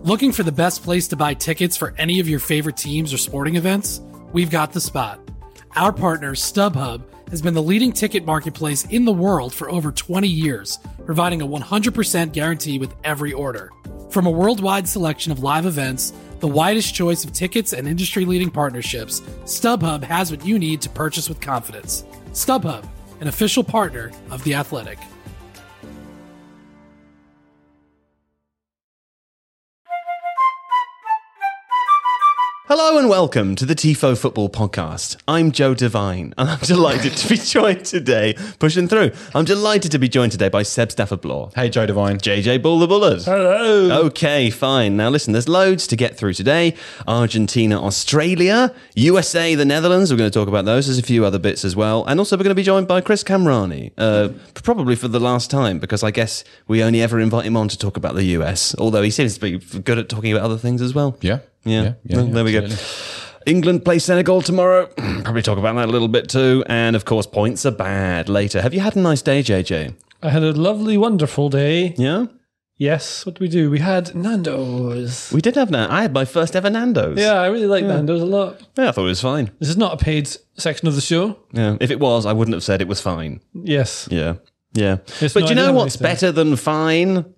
Looking for the best place to buy tickets for any of your favorite teams or sporting events? We've got the spot. Our partner, StubHub, has been the leading ticket marketplace in the world for over 20 years, providing a 100% guarantee with every order. From a worldwide selection of live events, the widest choice of tickets and industry-leading partnerships, StubHub has what you need to purchase with confidence. StubHub, an official partner of The Athletic. Hello and welcome to the Tifo Football Podcast. I'm Joe Devine and I'm delighted to be joined today, pushing through. I'm delighted to be joined today by Seb Stafford-Bloor. Hey, Joe Devine. JJ Bull the Bullard. Hello. Okay, fine. Now listen, there's loads to get through today. Argentina, Australia, USA, the Netherlands. We're going to talk about those. There's a few other bits as well. And also we're going to be joined by Chris Kamrani, probably for the last time, because I guess we only ever invite him on to talk about the US, although he seems to be good at talking about other things as well. Yeah. There we go. England play Senegal tomorrow. Probably talk about that a little bit too. And of course, points are bad later. Have you had a nice day, JJ? I had a lovely, wonderful day. Yeah? Yes. What did we do? We had Nando's. We did have Nando's. I had my first ever Nando's. Yeah, I really like Nando's a lot. Yeah, I thought it was fine. This is not a paid section of the show. Yeah. If it was, I wouldn't have said it was fine. Yes. Yeah. Yeah. It's But not- do you I know don't what's understand. better than fine?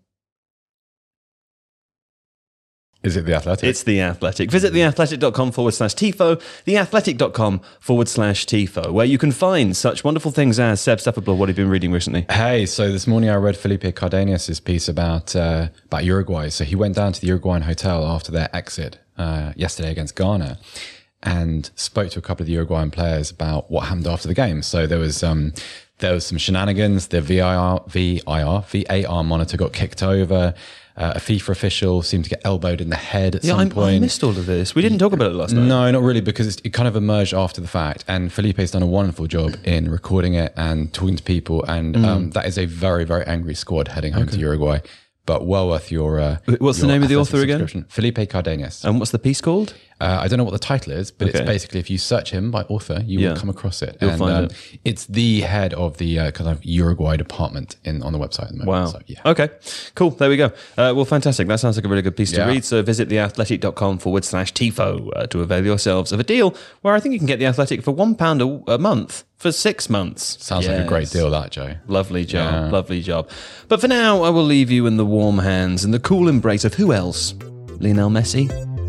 Is it The Athletic? It's The Athletic. Visit theathletic.com/Tifo, theathletic.com/Tifo, where you can find such wonderful things as Seb Stafford-Bloor. What have you been reading recently? Hey, so this morning I read Felipe Cardenas' piece about Uruguay. So he went down to the Uruguayan hotel after their exit yesterday against Ghana and spoke to a couple of the Uruguayan players about what happened after the game. So there was some shenanigans. The VAR monitor got kicked over. A FIFA official seemed to get elbowed in the head at some point. I missed all of this. We didn't talk about it last night. No, not really, because it kind of emerged after the fact. And Felipe's done a wonderful job in recording it and talking to people. And that is a very, very angry squad heading home to Uruguay. But well worth your. What's the name of the author again? Felipe Cardenas. And what's the piece called? I don't know what the title is, but Okay. it's basically, if you search him by author, you will come across it. You'll find it. It's the head of the kind of Uruguay department on the website at the moment. Wow. So, yeah. Okay, cool. There we go. Well, fantastic. That sounds like a really good piece to Yeah. read. So visit theathletic.com/Tifo to avail yourselves of a deal where I think you can get The Athletic for £1 a month for 6 months. Sounds like a great deal, that, Joe. Lovely job. Lovely job. But for now, I will leave you in the warm hands and the cool embrace of who else? Lionel Messi.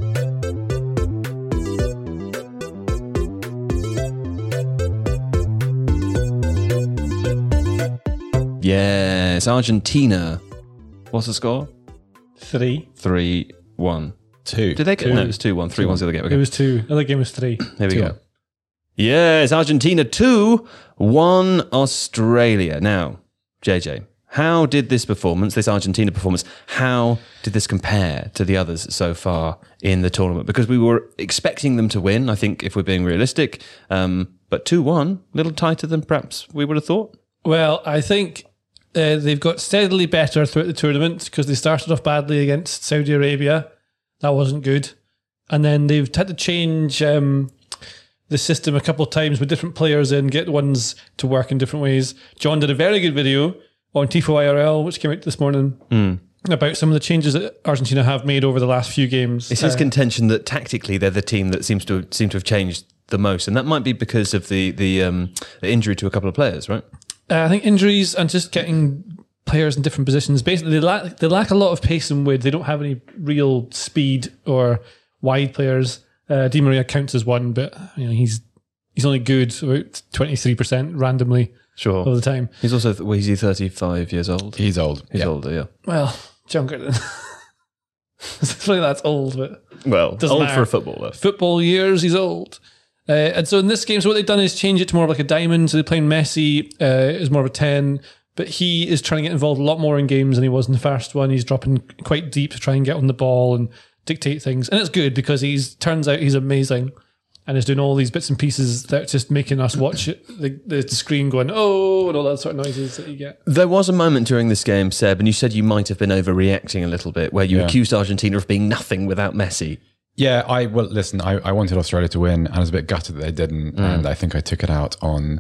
Yes, Argentina. What's the score? 3. 3-1. 2. Did they get? No, it was 2-1. 3-1's the other game. Okay. It was 2. The other game was 3. There we go. Yes, Argentina 2-1 Australia. Now, JJ, how did this Argentina performance, how did this compare to the others so far in the tournament? Because we were expecting them to win, I think, if we're being realistic. But 2-1, a little tighter than perhaps we would have thought. Well, I think they've got steadily better throughout the tournament because they started off badly against Saudi Arabia. That wasn't good. And then they've had to change the system a couple of times with different players in, get ones to work in different ways. John did a very good video on Tifo IRL, which came out this morning, about some of the changes that Argentina have made over the last few games. It's his contention that tactically they're the team that seem to have changed the most, and that might be because of the injury to a couple of players, right? I think injuries and just getting players in different positions. Basically, they lack a lot of pace and width. They don't have any real speed or wide players. Di Maria counts as one, but he's only good about 23% randomly all the time. He's also, is he 35 years old? He's old. He's older, yeah. Well, younger than... It's like that's old, but... Well, doesn't old matter. for a footballer. Football years, he's old. And so in this game, so what they've done is change it to more of like a diamond. So they're playing Messi as more of a 10, but he is trying to get involved a lot more in games than he was in the first one. He's dropping quite deep to try and get on the ball and dictate things. And it's good because turns out he's amazing and is doing all these bits and pieces that's just making us watch the screen going, oh, and all that sort of noises that you get. There was a moment during this game, Seb, and you said you might have been overreacting a little bit, where you accused Argentina of being nothing without Messi. Yeah, I wanted Australia to win, and I was a bit gutted that they didn't, and I think I took it out on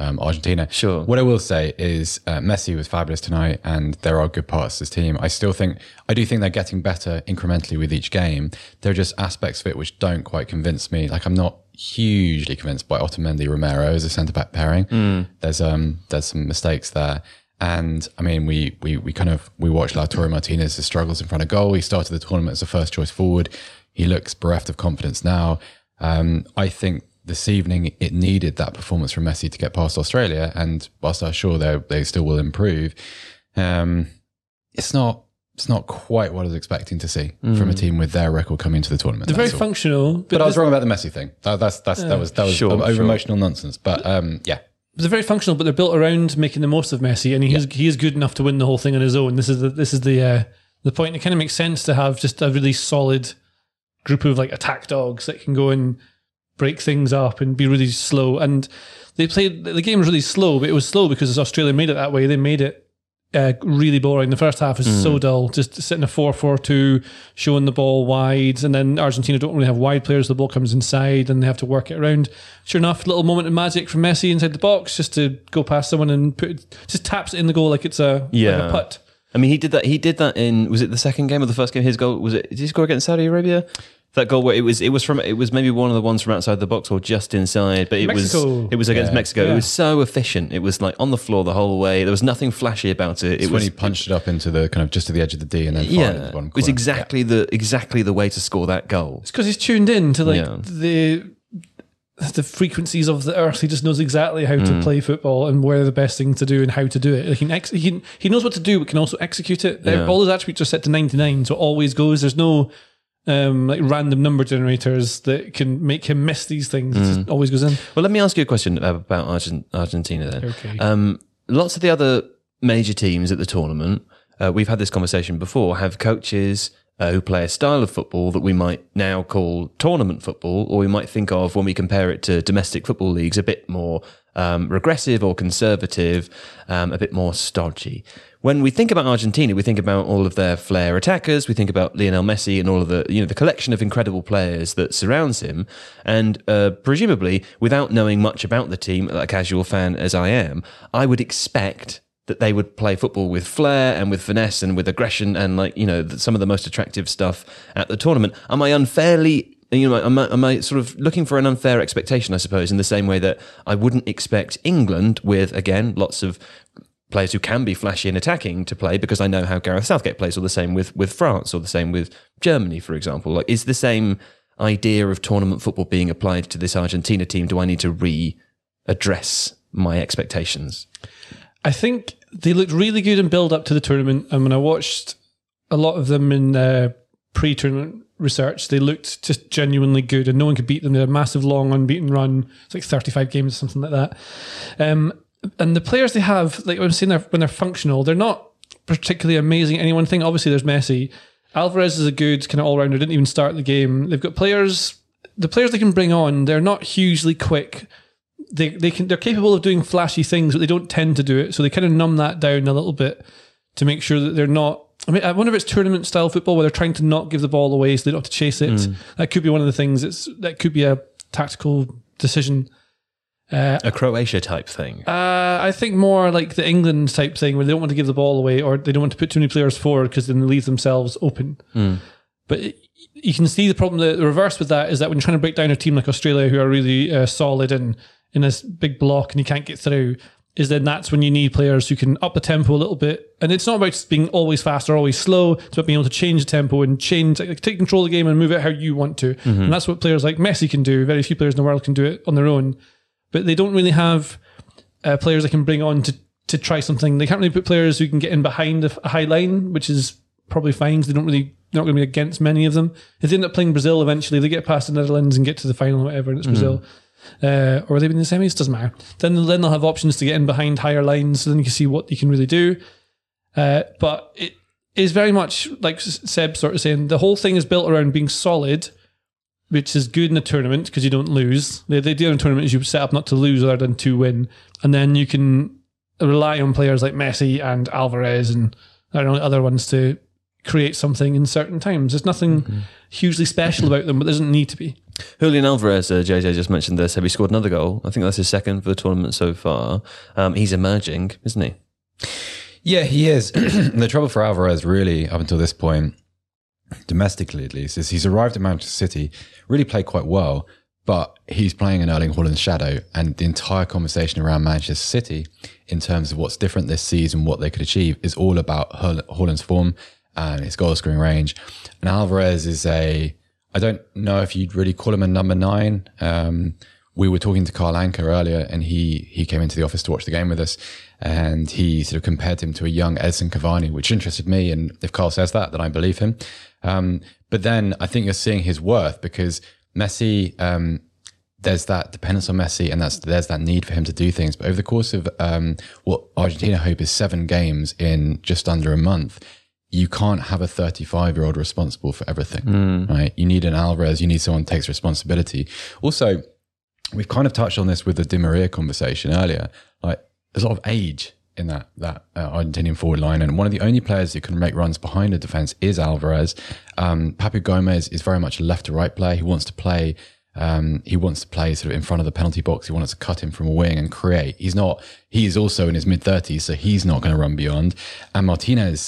Argentina. Sure. What I will say is Messi was fabulous tonight, and there are good parts of this team. I do think they're getting better incrementally with each game. There are just aspects of it which don't quite convince me. Like, I'm not hugely convinced by Otamendi Romero as a centre back pairing. There's some mistakes there. And I mean, we watched Lautaro Martinez's struggles in front of goal. He started the tournament as a first choice forward. He looks bereft of confidence now. I think this evening it needed that performance from Messi to get past Australia. And whilst I'm sure they still will improve, it's not quite what I was expecting to see from a team with their record coming into the tournament. They're very functional, but I was wrong about the Messi thing. That was over emotional nonsense. But yeah. They're very functional, but they're built around making the most of Messi, and he is good enough to win the whole thing on his own. This is the point. It kind of makes sense to have just a really solid group of like attack dogs that can go and break things up and be really slow. And the game was really slow, but it was slow because Australia made it that way. They made it really boring. The first half was so dull, just sitting a 4-4-2, showing the ball wide, and then Argentina don't really have wide players. The ball comes inside and they have to work it around. Sure enough, little moment of magic from Messi inside the box, just to go past someone and just taps it in the goal like it's like a putt. I mean, he did that in, was it the second game or the first game? His goal, did he score against Saudi Arabia? That goal where it was maybe one of the ones from outside the box or just inside, but it was against Mexico. Yeah. It was so efficient. It was like on the floor the whole way. There was nothing flashy about it. It was when he punched it up into the kind of just to the edge of the D and then fired at the bottom corner. It was exactly the way to score that goal. It's because he's tuned in to the frequencies of the earth. He just knows exactly how to play football and where the best thing to do and how to do it. Like he knows what to do, but can also execute it. Yeah. All his attributes are set to 99, so it always goes. There's no like random number generators that can make him miss these things. It just always goes in. Well, let me ask you a question about Argentina then. Okay. Lots of the other major teams at the tournament, we've had this conversation before, have coaches who play a style of football that we might now call tournament football, or we might think of when we compare it to domestic football leagues, a bit more regressive or conservative, a bit more stodgy. When we think about Argentina, we think about all of their flair attackers. We think about Lionel Messi and all of the collection of incredible players that surrounds him. And presumably, without knowing much about the team, a casual fan as I am, I would expect that they would play football with flair and with finesse and with aggression and some of the most attractive stuff at the tournament. Am I unfairly? Am I sort of looking for an unfair expectation, I suppose, in the same way that I wouldn't expect England with, again, lots of players who can be flashy and attacking to play, because I know how Gareth Southgate plays, or the same with France, or the same with Germany, for example. Like, is the same idea of tournament football being applied to this Argentina team? Do I need to readdress my expectations? I think they looked really good in build up to the tournament, and when I watched a lot of them in pre-tournament research, they looked just genuinely good, and no one could beat them. They had a massive, long, unbeaten run. It's like 35 games or something like that. And the players they have, like I'm saying, when they're functional, they're not particularly amazing at any one thing. Obviously, there's Messi. Alvarez is a good kind of all-rounder, didn't even start the game. They've got players, the players they can bring on, they're not hugely quick. They're capable of doing flashy things, but they don't tend to do it. So they kind of numb that down a little bit to make sure that they're not. I mean, I wonder if it's tournament style football where they're trying to not give the ball away so they don't have to chase it. That could be one of the things. That could be a tactical decision. A Croatia type thing. I think more like the England type thing where they don't want to give the ball away, or they don't want to put too many players forward because then they leave themselves open. But you can see the problem. The reverse with that is that when you're trying to break down a team like Australia, who are really solid and in this big block and you can't get through, is then that's when you need players who can up the tempo a little bit. And it's not about just being always fast or always slow. It's about being able to change the tempo and take control of the game and move it how you want to. And that's what players like Messi can do. Very few players in the world can do it on their own. But they don't really have players they can bring on to try something. They can't really put players who can get in behind a high line, which is probably fine because they're not going to be against many of them. If they end up playing Brazil eventually, they get past the Netherlands and get to the final or whatever, and it's Brazil. Or they've been in the semis, doesn't matter. Then they'll have options to get in behind higher lines, so then you can see what you can really do. But it is very much like Seb sort of saying, the whole thing is built around being solid, which is good in a tournament because you don't lose. The idea in a tournament is you set up not to lose rather than to win. And then you can rely on players like Messi and Alvarez and I don't know, other ones to create something in certain times. There's nothing hugely special about them, but there doesn't need to be. Julian Alvarez, JJ just mentioned this. Have he scored another goal? I think that's his second for the tournament so far. He's emerging, isn't he? Yeah, he is. The trouble for Alvarez, really, up until this point, domestically at least, is he's arrived at Manchester City, really played quite well, but he's playing in Erling Haaland's shadow, and the entire conversation around Manchester City in terms of what's different this season, what they could achieve, is all about Haaland's form and his goal scoring range. And Alvarez is I don't know if you'd really call him a number 9. We were talking to Carl Anker earlier, and he came into the office to watch the game with us, and he sort of compared him to a young Edson Cavani, which interested me. And if Carl says that, then I believe him. But then I think you're seeing his worth, because Messi, there's that dependence on Messi, and there's that need for him to do things. But over the course of what Argentina hope is 7 games in just under a month, you can't have a 35-year-old responsible for everything, right? You need an Alvarez, you need someone who takes responsibility. Also, we've kind of touched on this with the Di Maria conversation earlier. Like, there's a lot of age in that Argentinian forward line, and one of the only players who can make runs behind the defense is Alvarez. Papu Gomez is very much a left to right player. He wants to play sort of in front of the penalty box. He wants to cut him from a wing and create. He is also in his mid-30s, so he's not going to run beyond. And Martinez,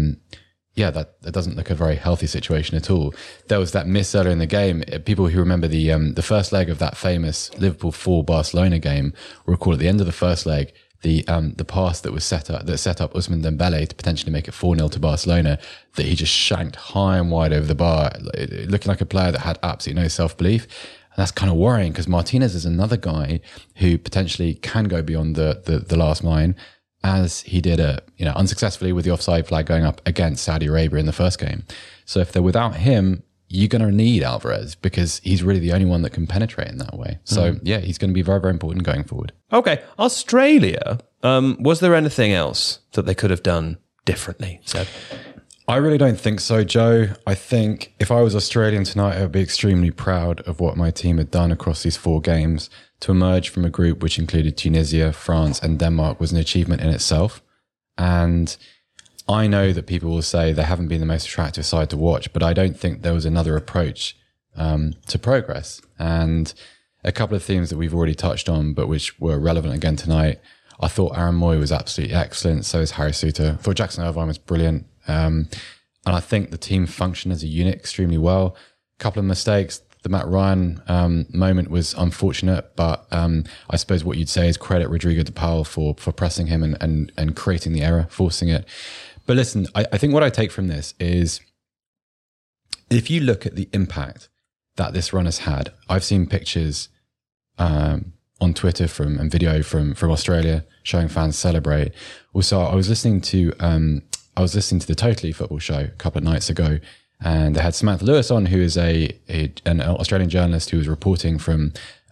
that doesn't look a very healthy situation at all. There was that miss earlier in the game. People who remember the first leg of that famous Liverpool 4 Barcelona game will recall at the end of the first leg, the pass that set up Ousmane Dembele to potentially make it 4-0 to Barcelona, that he just shanked high and wide over the bar, looking like a player that had absolutely no self-belief. And that's kind of worrying, because Martinez is another guy who potentially can go beyond the last line, as he did unsuccessfully with the offside flag going up against Saudi Arabia in the first game. So if they're without him, you're going to need Alvarez, because he's really the only one that can penetrate in that way. So he's going to be very, very important going forward. Okay, Australia. Was there anything else that they could have done differently, Seb? I really don't think so, Joe. I think if I was Australian tonight, I would be extremely proud of what my team had done across these 4 games. To emerge from a group which included Tunisia, France, and Denmark was an achievement in itself. And I know that people will say they haven't been the most attractive side to watch, but I don't think there was another approach to progress. And a couple of themes that we've already touched on, but which were relevant again tonight. I thought Aaron Moy was absolutely excellent. So is Harry Souttar. I thought Jackson Irvine was brilliant. And I think the team functioned as a unit extremely well. A couple of mistakes. The Matt Ryan moment was unfortunate, but I suppose what you'd say is credit Rodrigo de Paul for pressing him and creating the error, forcing it. But listen, I think what I take from this is, if you look at the impact that this run has had, I've seen pictures on Twitter and video from Australia showing fans celebrate. Also, I was listening to the Totally Football show a couple of nights ago, and they had Samantha Lewis on, who is an Australian journalist who was reporting from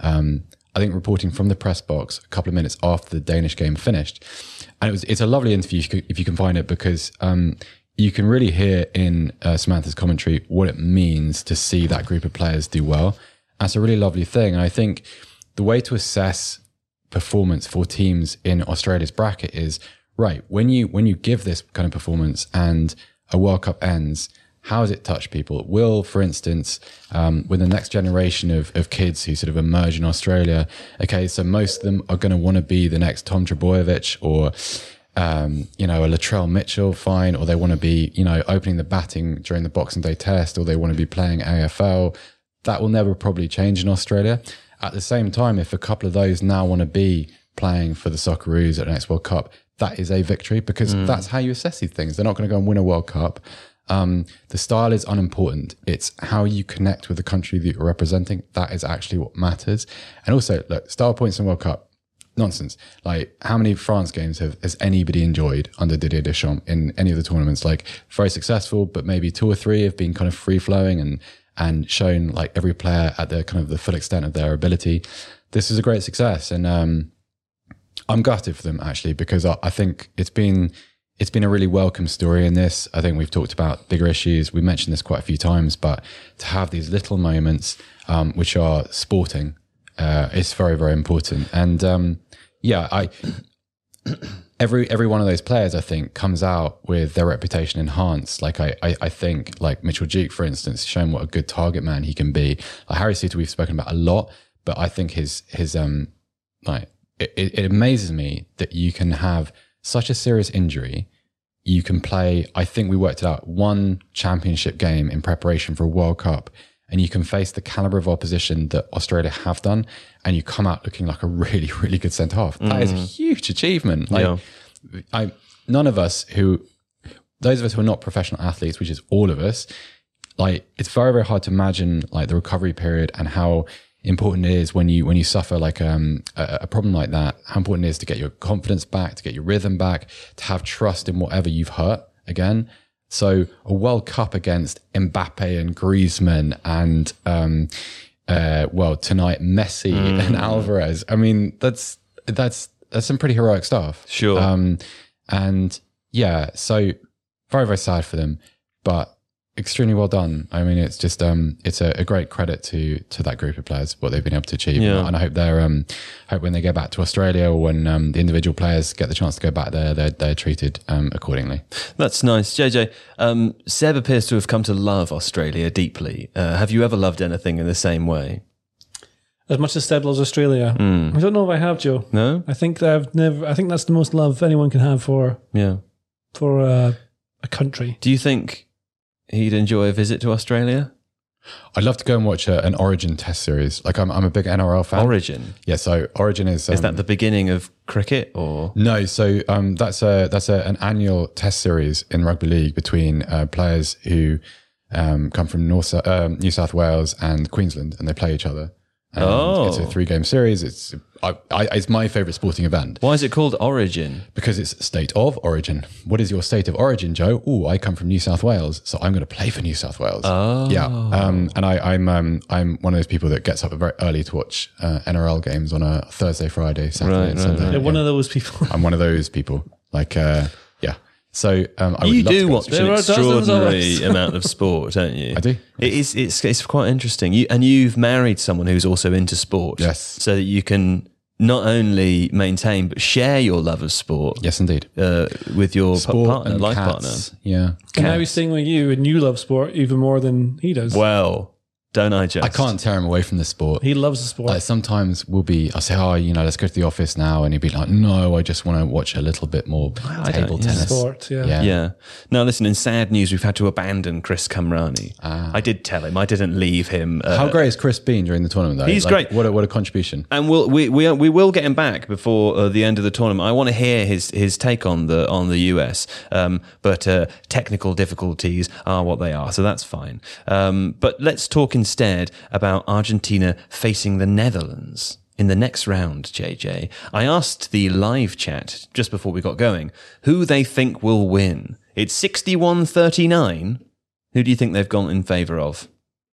the press box a couple of minutes after the Danish game finished. And it's a lovely interview if you can find it, because you can really hear in Samantha's commentary what it means to see that group of players do well. That's a really lovely thing. And I think the way to assess performance for teams in Australia's bracket is, right, when you give this kind of performance and a World Cup ends, how does it touch people? Will, for instance, with the next generation of kids who sort of emerge in Australia, okay, so most of them are going to want to be the next Tom Trbojevic or, a Latrell Mitchell, fine, or they want to be, opening the batting during the Boxing Day test, or they want to be playing AFL. That will never probably change in Australia. At the same time, if a couple of those now want to be playing for the Socceroos at the next World Cup, that is a victory, because that's how you assess these things. They're not going to go and win a World Cup. The style is unimportant. It's how you connect with the country that you're representing. That is actually what matters. And also, look, style points in World Cup, nonsense. Like, how many France games has anybody enjoyed under Didier Deschamps in any of the tournaments? Like, very successful, but maybe 2 or 3 have been kind of free flowing and shown like every player at the kind of the full extent of their ability. This is a great success, and I'm gutted for them actually, because I think it's been a really welcome story in this. I think we've talked about bigger issues. We mentioned this quite a few times, but to have these little moments, which are sporting, is very, very important. And every one of those players, I think, comes out with their reputation enhanced. Like I think, like Mitchell Duke, for instance, shown what a good target man he can be. Like Harry Souttar, we've spoken about a lot, but I think his like it amazes me that you can have such a serious injury. You can play, I think we worked it out, one championship game in preparation for a World Cup, and you can face the caliber of opposition that Australia have done, and you come out looking like a really, really good centre half. That is a huge achievement. Like, none of us those of us who are not professional athletes, which is all of us, like it's very, very hard to imagine like the recovery period and how important it is when you suffer like a problem like that, how important it is to get your confidence back, to get your rhythm back, to have trust in whatever you've hurt again. So a World Cup against Mbappe and Griezmann and tonight Messi and Alvarez. I mean, that's some pretty heroic stuff. Sure. And yeah, so very, very sad for them, but extremely well done. I mean, it's just it's a great credit to that group of players, what they've been able to achieve. Yeah. And I hope hope when they go back to Australia, or when the individual players get the chance to go back there, they're treated accordingly. That's nice. JJ, Seb appears to have come to love Australia deeply. Have you ever loved anything in the same way? As much as Seb loves Australia, I don't know if I have, Joe. No? I think that I think that's the most love anyone can have for a country. Do you think he'd enjoy a visit to Australia? I'd love to go and watch an Origin Test series. Like I'm a big NRL fan. Origin? Yeah, so Origin is that the beginning of cricket, or no? So that's an annual Test series in rugby league between players who come from New South Wales and Queensland, and they play each other. And it's a 3-game series. It's my favourite sporting event. Why is it called Origin? Because it's state of origin. What is your state of origin, Joe? Oh, I come from New South Wales, so I'm going to play for New South Wales. Oh, yeah. And I'm one of those people that gets up very early to watch NRL games on a Thursday, Friday, Saturday, and Sunday. Right. One of those people. I'm one of those people. Like, yeah. So I you would love do to go watch to an extraordinary amount of sport, don't you? I do. It's quite interesting. You've married someone who's also into sport. Yes. So that you can not only maintain but share your love of sport. Yes, indeed. With your partner, life partner. Yeah. And now he's staying with you, and you love sport even more than he does. Well, don't I just? I can't tear him away from the sport. He loves the sport. Like sometimes I'll say, let's go to the office now. And he'd be like, no, I just want to watch a little bit more table tennis. Sport, yeah. Now, listen, in sad news, we've had to abandon Chris Kamrani. I did tell him. I didn't leave him. How great has Chris been during the tournament, though? He's great. What a contribution. And we will get him back before the end of the tournament. I want to hear his take on the US. But technical difficulties are what they are, so that's fine. But let's talk instead about Argentina facing the Netherlands in the next round, JJ. I asked the live chat just before we got going who they think will win. It's 61-39. Who do you think they've gone in favour of?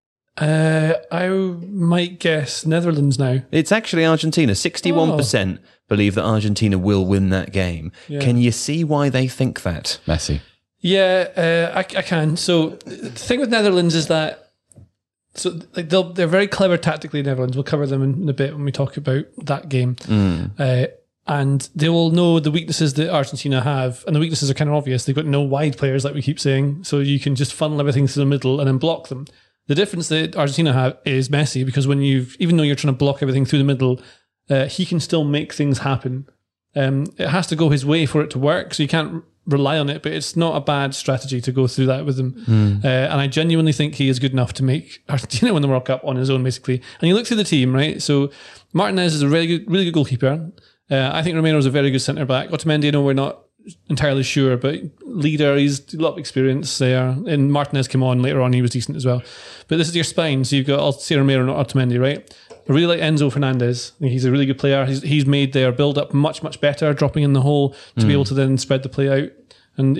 I might guess Netherlands now. It's actually Argentina. 61% believe that Argentina will win that game. Yeah. Can you see why they think that? Messi. Yeah, I can. So the thing with Netherlands is that they're very clever tactically, Netherlands. We'll cover them in a bit when we talk about that game. And they will know the weaknesses that Argentina have, and the weaknesses are kind of obvious. They've got no wide players, like we keep saying, so you can just funnel everything to the middle and then block them. The difference that Argentina have is Messi, because even though you're trying to block everything through the middle, he can still make things happen. It has to go his way for it to work, so you can't rely on it, but it's not a bad strategy to go through that with him. And I genuinely think he is good enough to make Argentina win the World Cup on his own, basically. And you look through the team, right? So Martinez is a really good goalkeeper. I think Romero is a very good centre back. Otamendi, we're not entirely sure, but leader, he's a lot of experience there. And Martinez came on later on, he was decent as well. But this is your spine, so you've got, I'll say Romero, not Otamendi, right? I really like Enzo Fernandez. I think he's a really good player. He's made their build-up much, much better, dropping in the hole to be able to then spread the play out and,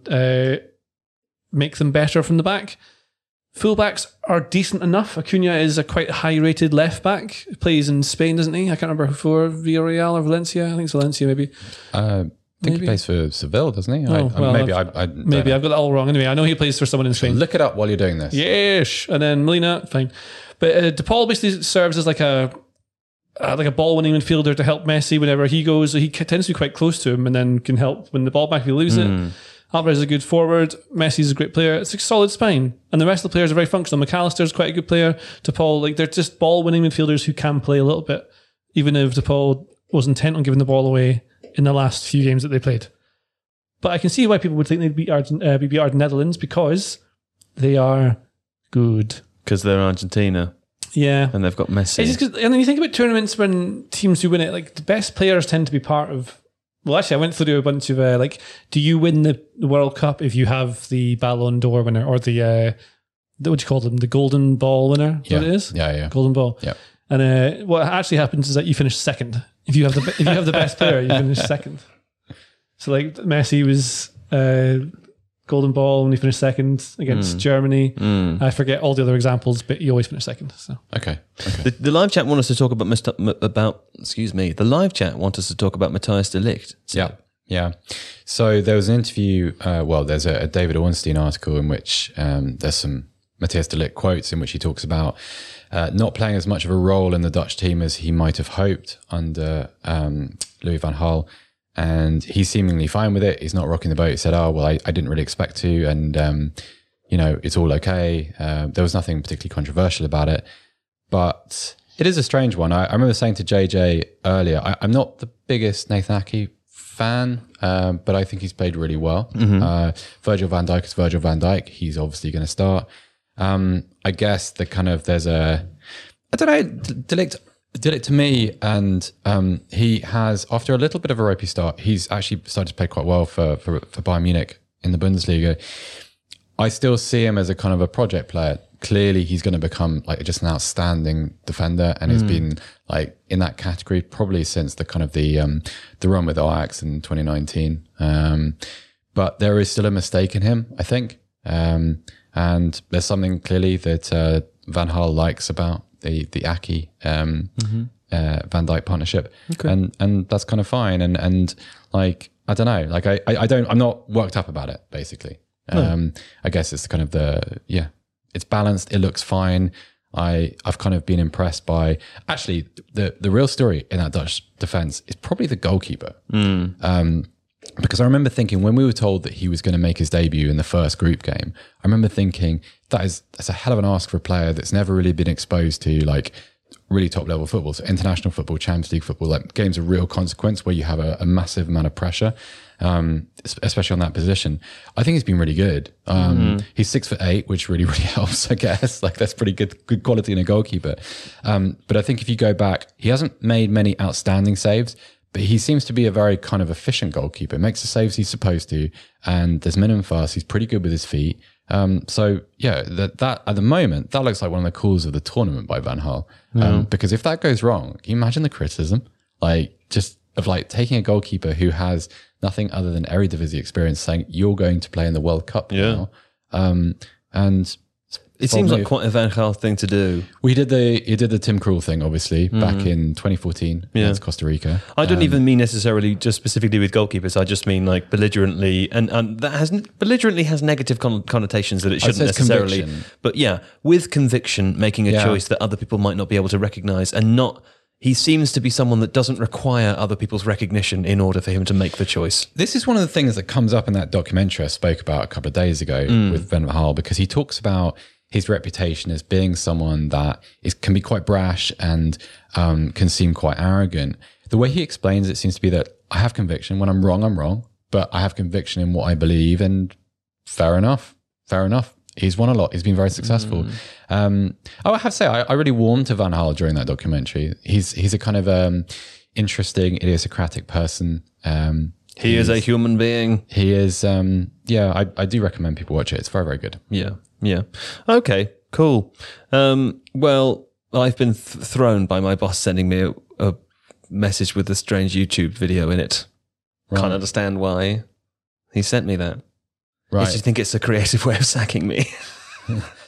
make them better from the back. Fullbacks are decent enough. Acuna is a quite high-rated left-back. He plays in Spain, doesn't he? I can't remember for Villarreal or Valencia. I think it's Valencia, maybe. I think he plays for Seville, doesn't he? Maybe I've got that all wrong. Anyway, I know he plays for someone in Spain. Look it up while you're doing this. Yes. And then Molina, fine. But DePaul basically serves as like a like a ball-winning midfielder to help Messi whenever he goes. So he tends to be quite close to him and then can help win the ball back if you lose it. Alvarez is a good forward. Messi's a great player. It's a solid spine. And the rest of the players are very functional. McAllister's quite a good player. DePaul, like they're just ball-winning midfielders who can play a little bit, even if DePaul was intent on giving the ball away in the last few games that they played. But I can see why people would think they'd beat the Netherlands, because they are good. Because they're Argentina. Yeah. And they've got Messi. It's just 'cause, and then you think about tournaments when teams who win it, like the best players tend to be part of. Well, actually, I went through a bunch of do you win the World Cup if you have the Ballon d'Or winner or the what do you call them? The Golden Ball winner? Is Yeah. what it is? Yeah. Golden Ball. Yeah. And what actually happens is that you finish second. If you have the best player, you finish second. So like Messi was Golden Ball when he finished second against Germany. I forget all the other examples, but he always finished second. So Okay. The live chat want us to talk about the live chat want us to talk about Matthias de Ligt. Yeah. So there was an interview. There's a David Ornstein article in which there's some Matthias de Ligt quotes in which he talks about not playing as much of a role in the Dutch team as he might have hoped under Louis van Gaal. And he's seemingly fine with it. He's not rocking the boat. He said, I didn't really expect to. And, it's all okay. There was nothing particularly controversial about it. But it is a strange one. I remember saying to JJ earlier, I'm not the biggest Nathan Ake fan, but I think he's played really well. Virgil van Dijk is Virgil van Dijk. He's obviously going to start. I guess there's I don't know, De Ligt did it to me, and he has, after a little bit of a ropey start, he's actually started to play quite well for Bayern Munich in the Bundesliga. I still see him as a kind of a project player. Clearly, he's going to become like just an outstanding defender, and has been like in that category probably since the kind of the run with Ajax in 2019. But there is still a mistake in him, I think, and there's something clearly that Van Gaal likes about the Ake Van Dijk partnership, and that's kind of fine. And like I don't know, like I'm not worked up about it. Basically, I guess it's kind of it's balanced. It looks fine. I've kind of been impressed by actually the real story in that Dutch defense is probably the goalkeeper. Because I remember thinking when we were told that he was going to make his debut in the first group game, I remember thinking that's a hell of an ask for a player that's never really been exposed to like really top level football. So international football, Champions League football, like games of real consequence where you have a massive amount of pressure, especially on that position. I think he's been really good. He's 6'8", which really, really helps, I guess. Like that's pretty good quality in a goalkeeper. But I think if you go back, he hasn't made many outstanding saves, but he seems to be a very kind of efficient goalkeeper. Makes the saves he's supposed to, and there's minimum fuss. He's pretty good with his feet. So yeah, that at the moment that looks like one of the calls of the tournament by Van Gaal. Because if that goes wrong, can you imagine the criticism? Like just of like taking a goalkeeper who has nothing other than Eredivisie experience, saying you're going to play in the World Cup now, and. It seems like quite a Van Gaal thing to do. He did the Tim Krul thing, obviously, back in 2014 against Costa Rica. I don't even mean necessarily just specifically with goalkeepers. I just mean like belligerently, and belligerently has negative connotations that it shouldn't necessarily. Conviction. But yeah, with conviction, making a choice that other people might not be able to recognise, and not. He seems to be someone that doesn't require other people's recognition in order for him to make the choice. This is one of the things that comes up in that documentary I spoke about a couple of days ago with Van Gaal, because he talks about his reputation as being someone that can be quite brash and can seem quite arrogant. The way he explains it seems to be that I have conviction. When I'm wrong, but I have conviction in what I believe, and fair enough. He's won a lot. He's been very successful. I have to say, I really warmed to Van Gaal during that documentary. He's a kind of interesting, idiosyncratic person. He is a human being. He is, I do recommend people watch it. It's very, very good. Yeah. Okay, cool. Well, I've been thrown by my boss sending me a message with a strange YouTube video in it. Right. Can't understand why he sent me that. Right. I just think it's a creative way of sacking me.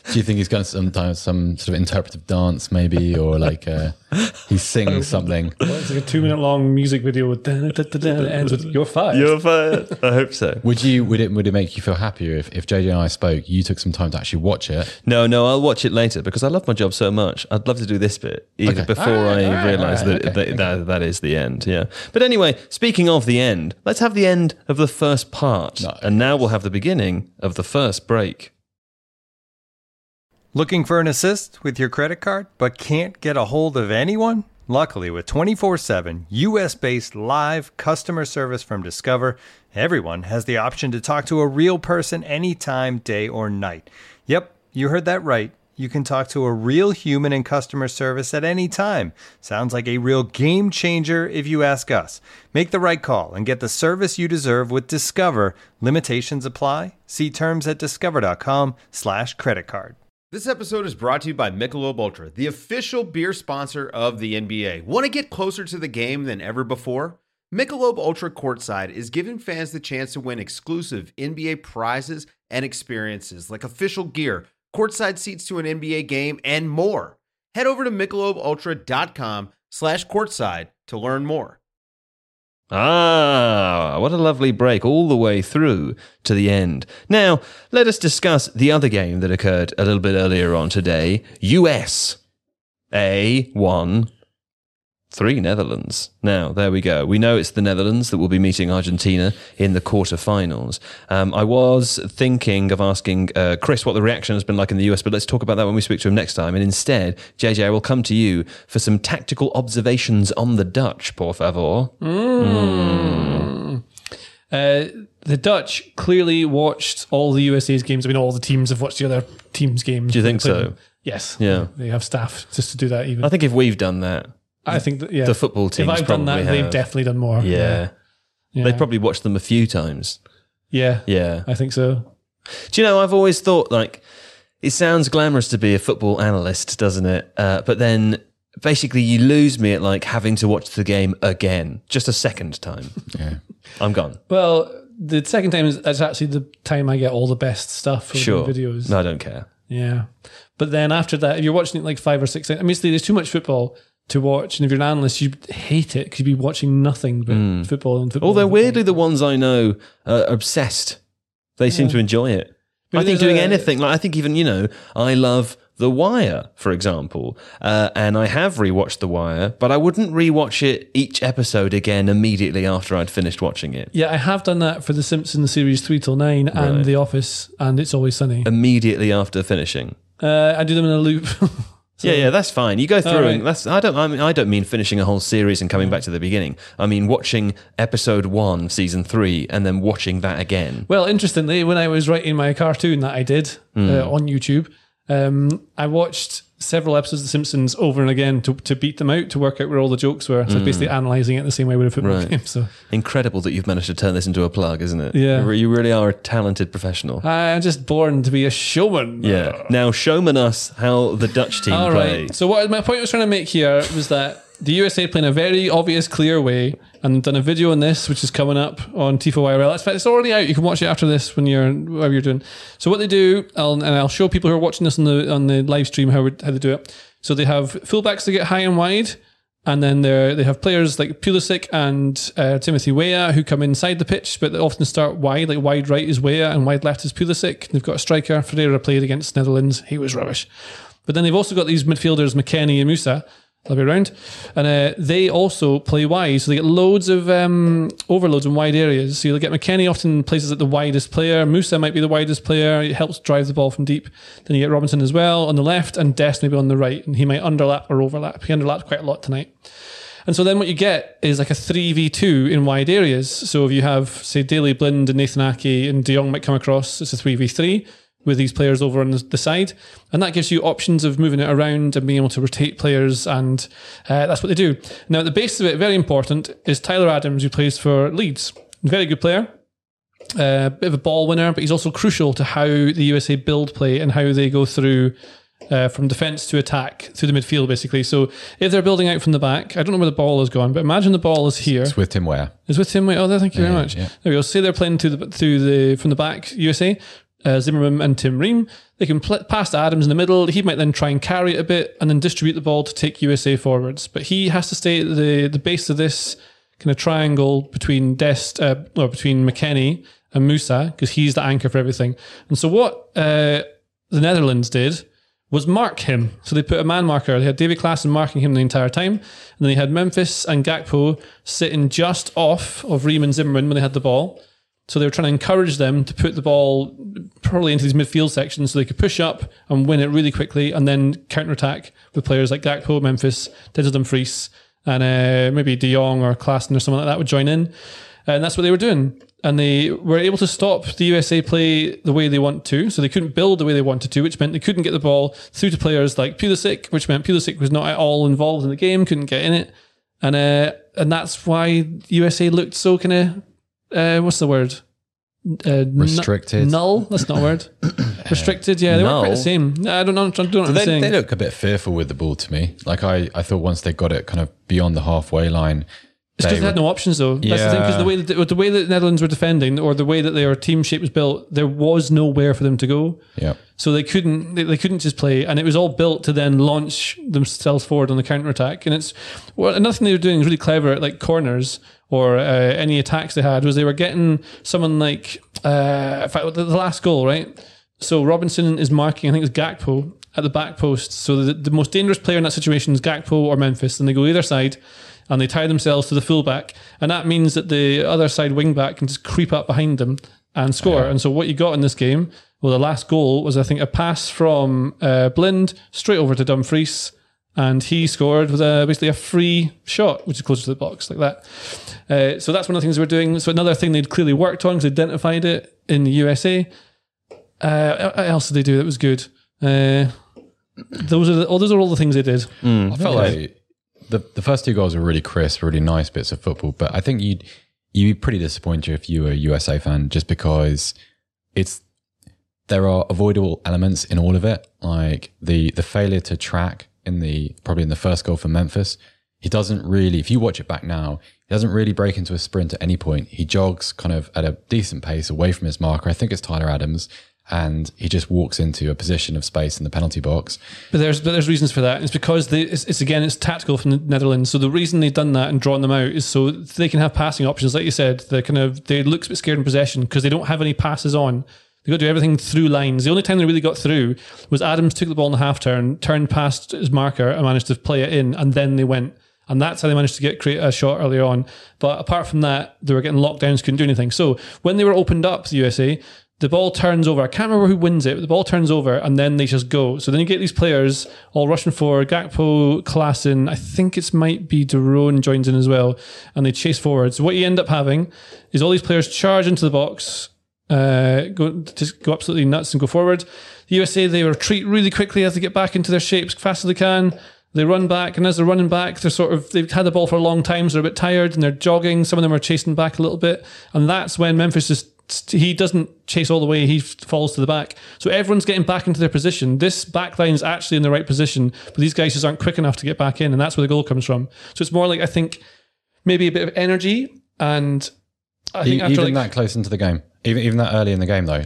Do you think he's got sometimes some sort of interpretive dance, maybe, or like he sings something? Well, it's like a 2-minute long music video with that ends with "You're fired." You're fired. I hope so. Would it make you feel happier if JJ and I spoke, you took some time to actually watch it? No, I'll watch it later because I love my job so much. I'd love to do this bit even before I realise that is the end. Yeah. But anyway, speaking of the end, let's have the end of the first part. No. And now we'll have the beginning of the first break. Looking for an assist with your credit card, but can't get a hold of anyone? Luckily, with 24/7 US-based live customer service from Discover, everyone has the option to talk to a real person anytime, day or night. Yep, you heard that right. You can talk to a real human in customer service at any time. Sounds like a real game changer if you ask us. Make the right call and get the service you deserve with Discover. Limitations apply. See terms at discover.com/creditcard. This episode is brought to you by Michelob Ultra, the official beer sponsor of the NBA. Want to get closer to the game than ever before? Michelob Ultra Courtside is giving fans the chance to win exclusive NBA prizes and experiences like official gear, courtside seats to an NBA game, and more. Head over to MichelobUltra.com/courtside to learn more. Ah, what a lovely break all the way through to the end. Now, let us discuss the other game that occurred a little bit earlier on today. USA won 3 Netherlands. Now, there we go. We know it's the Netherlands that will be meeting Argentina in the quarterfinals. I was thinking of asking Chris what the reaction has been like in the US, but let's talk about that when we speak to him next time. And instead, JJ, I will come to you for some tactical observations on the Dutch, por favor. The Dutch clearly watched all the USA's games. I mean, all the teams have watched the other teams' games. Do you think so? Yes. Yeah. They have staff just to do that even. I think if we've done that, I think that, yeah. the football teams If I've done that, probably they've definitely done more. Yeah. Yeah. They've probably watched them a few times. Yeah. Yeah. I think so. Do you know, I've always thought, like, it sounds glamorous to be a football analyst, doesn't it? But then basically you lose me at, like, having to watch the game again, just a second time. Yeah. I'm gone. Well, the second time is actually the time I get all the best stuff from Sure. the videos. No, I don't care. Yeah. But then after that, if you're watching it like 5 or 6 times, I mean, there's too much football to watch. And if you're an analyst, you hate it because you'd be watching nothing but football and football. Although and football. weirdly, the ones I know are obsessed. They seem to enjoy it. Maybe I think there's doing a- anything, like I think even, you know, I love The Wire, for example, and I have rewatched The Wire, but I wouldn't rewatch it each episode again immediately after I'd finished watching it. Yeah, I have done that for The Simpsons series 3 till 9 and Right. The Office and It's Always Sunny. Immediately after finishing. I do them in a loop. Yeah, that's fine. You go through, right. and I don't mean finishing a whole series and coming back to the beginning. I mean watching episode 1, season 3, and then watching that again. Well, interestingly, when I was writing my cartoon that I did on YouTube, I watched several episodes of The Simpsons over and again to beat them out, to work out where all the jokes were. So basically analysing it the same way with a football Right. game. So Incredible that you've managed to turn this into a plug, isn't it? Yeah. You really are a talented professional. I'm just born to be a showman. Yeah. Now, showman us how the Dutch team All play. right. So what my point I was trying to make here was that the USA play in a very obvious, clear way, and done a video on this, which is coming up on Tifo IRL. It's already out. You can watch it after this when whatever you're doing. So what they do, I'll show people who are watching this on the live stream how they do it. So they have fullbacks that get high and wide, and then they have players like Pulisic and Timothy Weah who come inside the pitch, but they often start wide. Like wide right is Weah and wide left is Pulisic. They've got a striker. Ferreira played against Netherlands. He was rubbish. But then they've also got these midfielders, McKennie and Musa. They'll be around. And they also play wide. So they get loads of overloads in wide areas. So you'll get McKennie often places at the widest player. Musa might be the widest player. He helps drive the ball from deep. Then you get Robinson as well on the left and Dest maybe on the right. And he might underlap or overlap. He underlapped quite a lot tonight. And so then what you get is like a 3v2 in wide areas. So if you have, say, Daley Blind and Nathan Ake and De Jong might come across, it's a 3v3. With these players over on the side. And that gives you options of moving it around and being able to rotate players, and that's what they do. Now, at the base of it, very important, is Tyler Adams, who plays for Leeds. Very good player. Bit of a ball winner, but he's also crucial to how the USA build play and how they go through from defence to attack through the midfield, basically. So if they're building out from the back, I don't know where the ball is going, but imagine the ball is here. It's with Tim Weah. It's with Tim. Oh, thank you very much. Yeah. There we go. Say they're playing from the back, USA. Zimmerman and Tim Ream. They can pass to Adams in the middle. He might then try and carry it a bit and then distribute the ball to take USA forwards. But he has to stay at the base of this kind of triangle between between McKennie and Musa, because he's the anchor for everything. And so what the Netherlands did was mark him. So they put a man marker. They had David Klaassen marking him the entire time. And then they had Memphis and Gakpo sitting just off of Ream and Zimmerman when they had the ball. So they were trying to encourage them to put the ball probably into these midfield sections so they could push up and win it really quickly and then counter-attack with players like Gakpo, Memphis, Denzel Dumfries, and maybe De Jong or Klaassen or someone like that would join in. And that's what they were doing. And they were able to stop the USA play the way they want to. So they couldn't build the way they wanted to, which meant they couldn't get the ball through to players like Pulisic, which meant Pulisic was not at all involved in the game, couldn't get in it. And that's why USA looked so kind of, what's the word? Restricted. Null? That's not a word. Restricted, yeah. They weren't quite the same. I don't know what I'm saying. They look a bit fearful with the ball to me. Like I thought once they got it kind of beyond the halfway line. It's because they had no options, though. That's the thing, because the way that the Netherlands were defending, or the way that their team shape was built, there was nowhere for them to go. Yeah. So they couldn't just play, and it was all built to then launch themselves forward on the counter attack. And another thing they were doing is really clever at like corners or any attacks they had was they were getting someone like in fact the last goal, right? So Robinson is marking, I think it's Gakpo at the back post. So the most dangerous player in that situation is Gakpo or Memphis, and they go either side. And they tie themselves to the fullback. And that means that the other side wingback can just creep up behind them and score. Yeah. And so what you got in this game, well, the last goal was, I think, a pass from Blind straight over to Dumfries. And he scored with basically a free shot, which is closer to the box, like that. So that's one of the things we're doing. So another thing they'd clearly worked on, because they identified it in the USA. What else did they do that was good? Those are all the things they did. I felt like the first two goals were really crisp, really nice bits of football, but I think you'd be pretty disappointed if you were a USA fan, just because there are avoidable elements in all of it, like the failure to track probably in the first goal for Memphis. He doesn't really, if you watch it back now, he doesn't really break into a sprint at any point. He jogs kind of at a decent pace away from his marker. I think it's Tyler Adams. And he just walks into a position of space in the penalty box. But there's reasons for that. It's because it's tactical from the Netherlands. So the reason they've done that and drawn them out is so they can have passing options. Like you said, they look a bit scared in possession because they don't have any passes on. They got to do everything through lines. The only time they really got through was Adams took the ball in the half turn, turned past his marker and managed to play it in, and then they went. And that's how they managed to create a shot earlier on. But apart from that, they were getting lockdowns, couldn't do anything. So when they were opened up, the USA, the ball turns over. I can't remember who wins it, but the ball turns over and then they just go. So then you get these players all rushing forward. Gakpo, Klaassen, I think it might be De Roon joins in as well, and they chase forward. So what you end up having is all these players charge into the box, go absolutely nuts and go forward. The USA, they retreat really quickly as they get back into their shapes, fast as they can. They run back, and as they're running back, they've had the ball for a long time, so they're a bit tired and they're jogging. Some of them are chasing back a little bit, and that's when Memphis he doesn't chase all the way, he falls to the back. So everyone's getting back into their position. This back line is actually in the right position, but these guys just aren't quick enough to get back in, and that's where the goal comes from. So it's more like, I think, maybe a bit of energy, and I think after even that close into the game, even that early in the game though,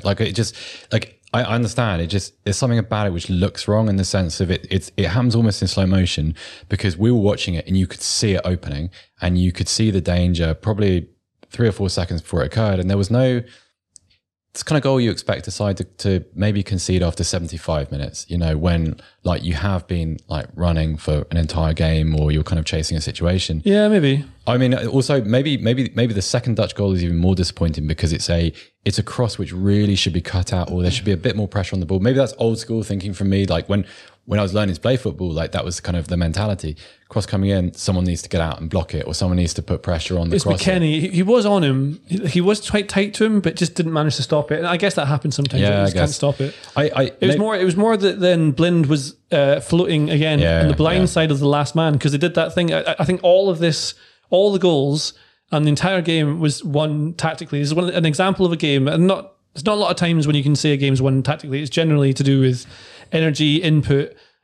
I understand. There's something about it which looks wrong in the sense of it happens almost in slow motion, because we were watching it and you could see it opening and you could see the danger probably 3 or 4 seconds before it occurred, and there was no. It's kind of goal you expect a side to maybe concede after 75 minutes, when like you have been like running for an entire game or you're kind of chasing a situation. Yeah, maybe. I mean, also maybe the second Dutch goal is even more disappointing because it's a cross which really should be cut out, or there should be a bit more pressure on the ball. Maybe that's old school thinking from me. Like when I was learning to play football, like that was kind of the mentality. Cross coming in, someone needs to get out and block it, or someone needs to put pressure on the cross. It's McKennie. He was on him. He was quite tight to him, but just didn't manage to stop it. And I guess that happens sometimes. Yeah, you just can't stop it. It was more that then Blind was floating again on the blind side of the last man, because they did that thing. I think all the goals and the entire game was won tactically. This is an example of a game, and it's not a lot of times when you can say a game's won tactically. It's generally to do with energy, input,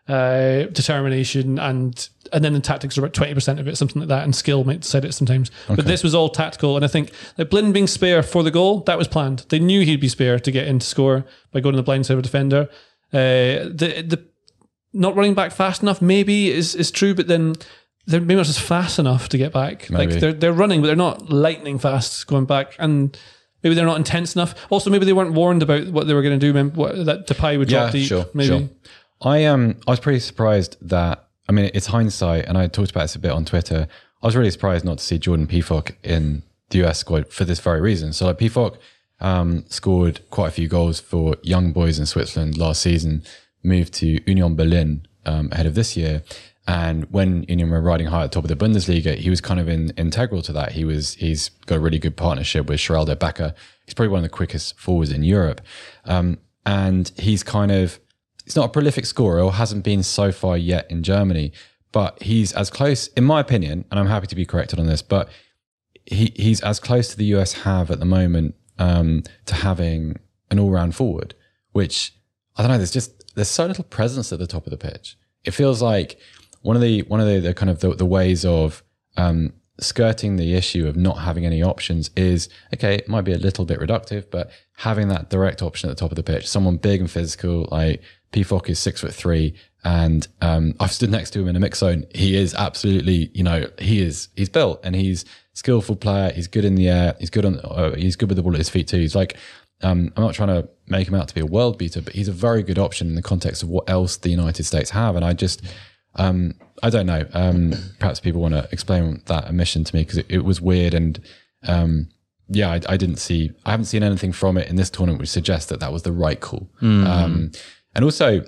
determination, and then the tactics are about 20% of it, something like that, and skill might decide it sometimes. But this was all tactical, and I think like Blind being spare for the goal, that was planned. They knew he'd be spare to get in to score by going to the blind side of a defender. The not running back fast enough maybe is true, but then they're maybe not just fast enough to get back. Maybe. Like they're running, but they're not lightning fast going back, and maybe they're not intense enough. Also, maybe they weren't warned about what they were going to do. That Depay would drop deep. Maybe. I was pretty surprised that, I mean, it's hindsight, and I talked about this a bit on Twitter. I was really surprised not to see Jordan Pefok in the US squad for this very reason. So like Pefok scored quite a few goals for young boys in Switzerland last season, moved to Union Berlin ahead of this year. And when Union were riding high at the top of the Bundesliga, he was kind of integral to that. He's got a really good partnership with Geraldo Becker. He's probably one of the quickest forwards in Europe. And he's not a prolific scorer, or hasn't been so far yet in Germany, but he's as close, in my opinion, and I'm happy to be corrected on this, but he's as close to the US have at the moment to having an all-round forward, which, I don't know, there's so little presence at the top of the pitch. It feels like one of the kind of the ways of skirting the issue of not having any options is, okay, it might be a little bit reductive, but having that direct option at the top of the pitch, someone big and physical, like Pefok is 6'3", and I've stood next to him in a mix zone. He is absolutely, he's built, and he's a skillful player. He's good in the air. He's good with the ball at his feet too. He's like, I'm not trying to make him out to be a world beater, but he's a very good option in the context of what else the United States have. And I just, I don't know. Perhaps people want to explain that omission to me, because it was weird, and I haven't seen anything from it in this tournament which suggests that was the right call. And also,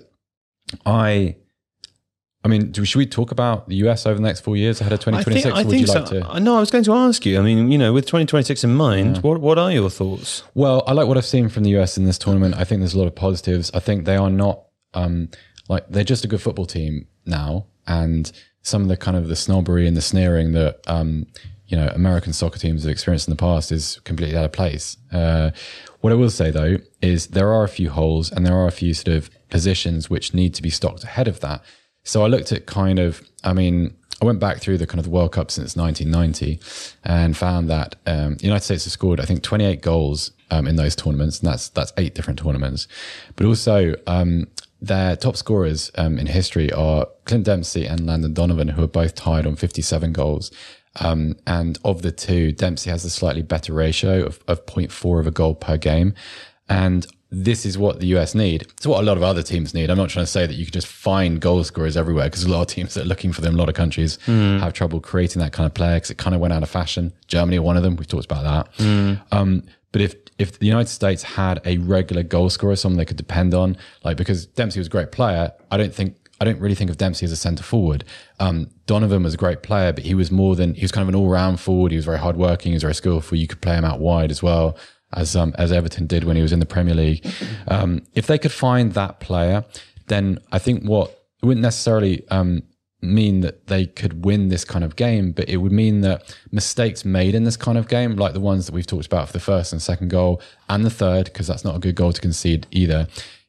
I mean, should we talk about the US over the next 4 years ahead of 2026? I think so. No, I was going to ask you. I mean, with 2026 in mind, what are your thoughts? Well, I like what I've seen from the US in this tournament. I think there's a lot of positives. I think they are not they're just a good football team now, and some of the kind of the snobbery and the sneering that American soccer teams have experienced in the past is completely out of place. What I will say though is there are a few holes, and there are a few sort of positions which need to be stocked ahead of that. So I looked at I went back through the kind of the World Cup since 1990 and found that the United States have scored, I think, 28 goals in those tournaments, and that's 8 different tournaments. But also their top scorers in history are Clint Dempsey and Landon Donovan, who are both tied on 57 goals. And of the two, Dempsey has a slightly better ratio of 0.4 of a goal per game. And this is what the US need. It's what a lot of other teams need. I'm not trying to say that you can just find goal scorers everywhere, because a lot of teams that are looking for them, a lot of countries have trouble creating that kind of player, because it kind of went out of fashion. Germany are one of them. We've talked about that. But if the United States had a regular goal scorer, someone they could depend on, because Dempsey was a great player, I don't really think of Dempsey as a centre forward. Donovan was a great player, but he was kind of an all-round forward. He was very hardworking. He was very skillful. You could play him out wide as well, as Everton did when he was in the Premier League. If they could find that player, then I think it wouldn't necessarily mean that they could win this kind of game, but it would mean that mistakes made in this kind of game, like the ones that we've talked about for the first and second goal and the third, because that's not a good goal to concede either.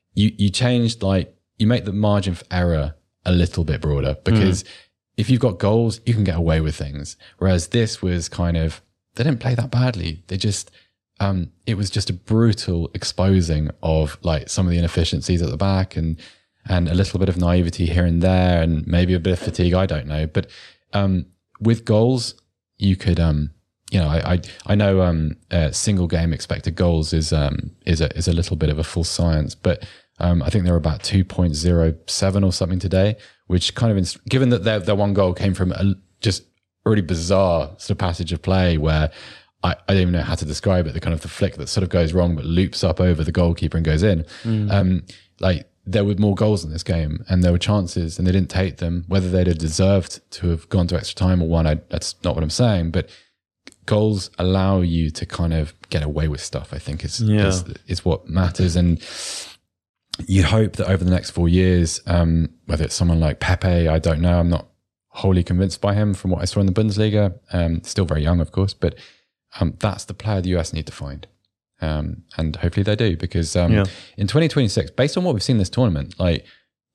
You make the margin for error a little bit broader, because if you've got goals, you can get away with things. Whereas this was they didn't play that badly. They just, it was just a brutal exposing of some of the inefficiencies at the back, and a little bit of naivety here and there, and maybe a bit of fatigue. I don't know. But with goals, you could, I know single game expected goals is a little bit of a false science, but I think they're about 2.07 or something today, which kind of, given that their one goal came from a just really bizarre sort of passage of play where I don't even know how to describe it, the kind of the flick that sort of goes wrong but loops up over the goalkeeper and goes in. There were more goals in this game, and there were chances, and they didn't take them. Whether they'd have deserved to have gone to extra time or won, that's not what I'm saying. But goals allow you to kind of get away with stuff, I think, is what matters. And you hope that over the next 4 years, whether it's someone like Pepe, I don't know, I'm not wholly convinced by him from what I saw in the Bundesliga. Still very young, of course, but that's the player the US need to find. And hopefully they do, because in 2026, based on what we've seen this tournament,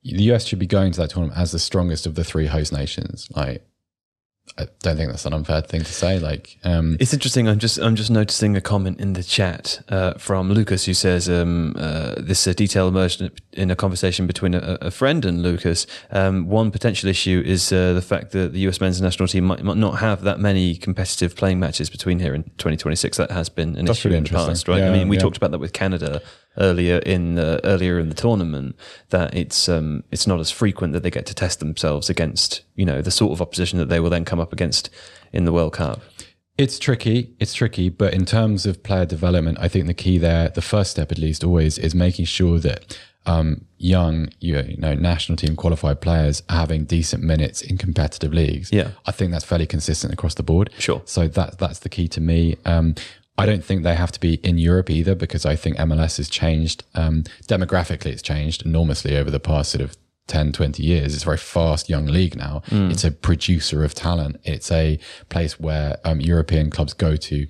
the US should be going to that tournament as the strongest of the 3 host nations. Like, I don't think that's an unfair thing to say. Like, it's interesting. I'm just noticing a comment in the chat from Lucas, who says this detail emerged in a conversation between a friend and Lucas. One potential issue is the fact that the US men's national team might not have that many competitive playing matches between here and 2026. That has been an issue in the past, right? Yeah, I mean, we talked about that with Canada earlier in the tournament, that it's not as frequent that they get to test themselves against, the sort of opposition that they will then come up against in the World Cup. It's tricky, but in terms of player development, I think the key there, the first step at least always, is making sure that young, national team qualified players are having decent minutes in competitive leagues. Yeah. I think that's fairly consistent across the board. Sure. So that's the key to me. I don't think they have to be in Europe either, because I think MLS has changed. Demographically, it's changed enormously over the past sort of 10, 20 years. It's a very fast young league now. It's a producer of talent. It's a place where European clubs go to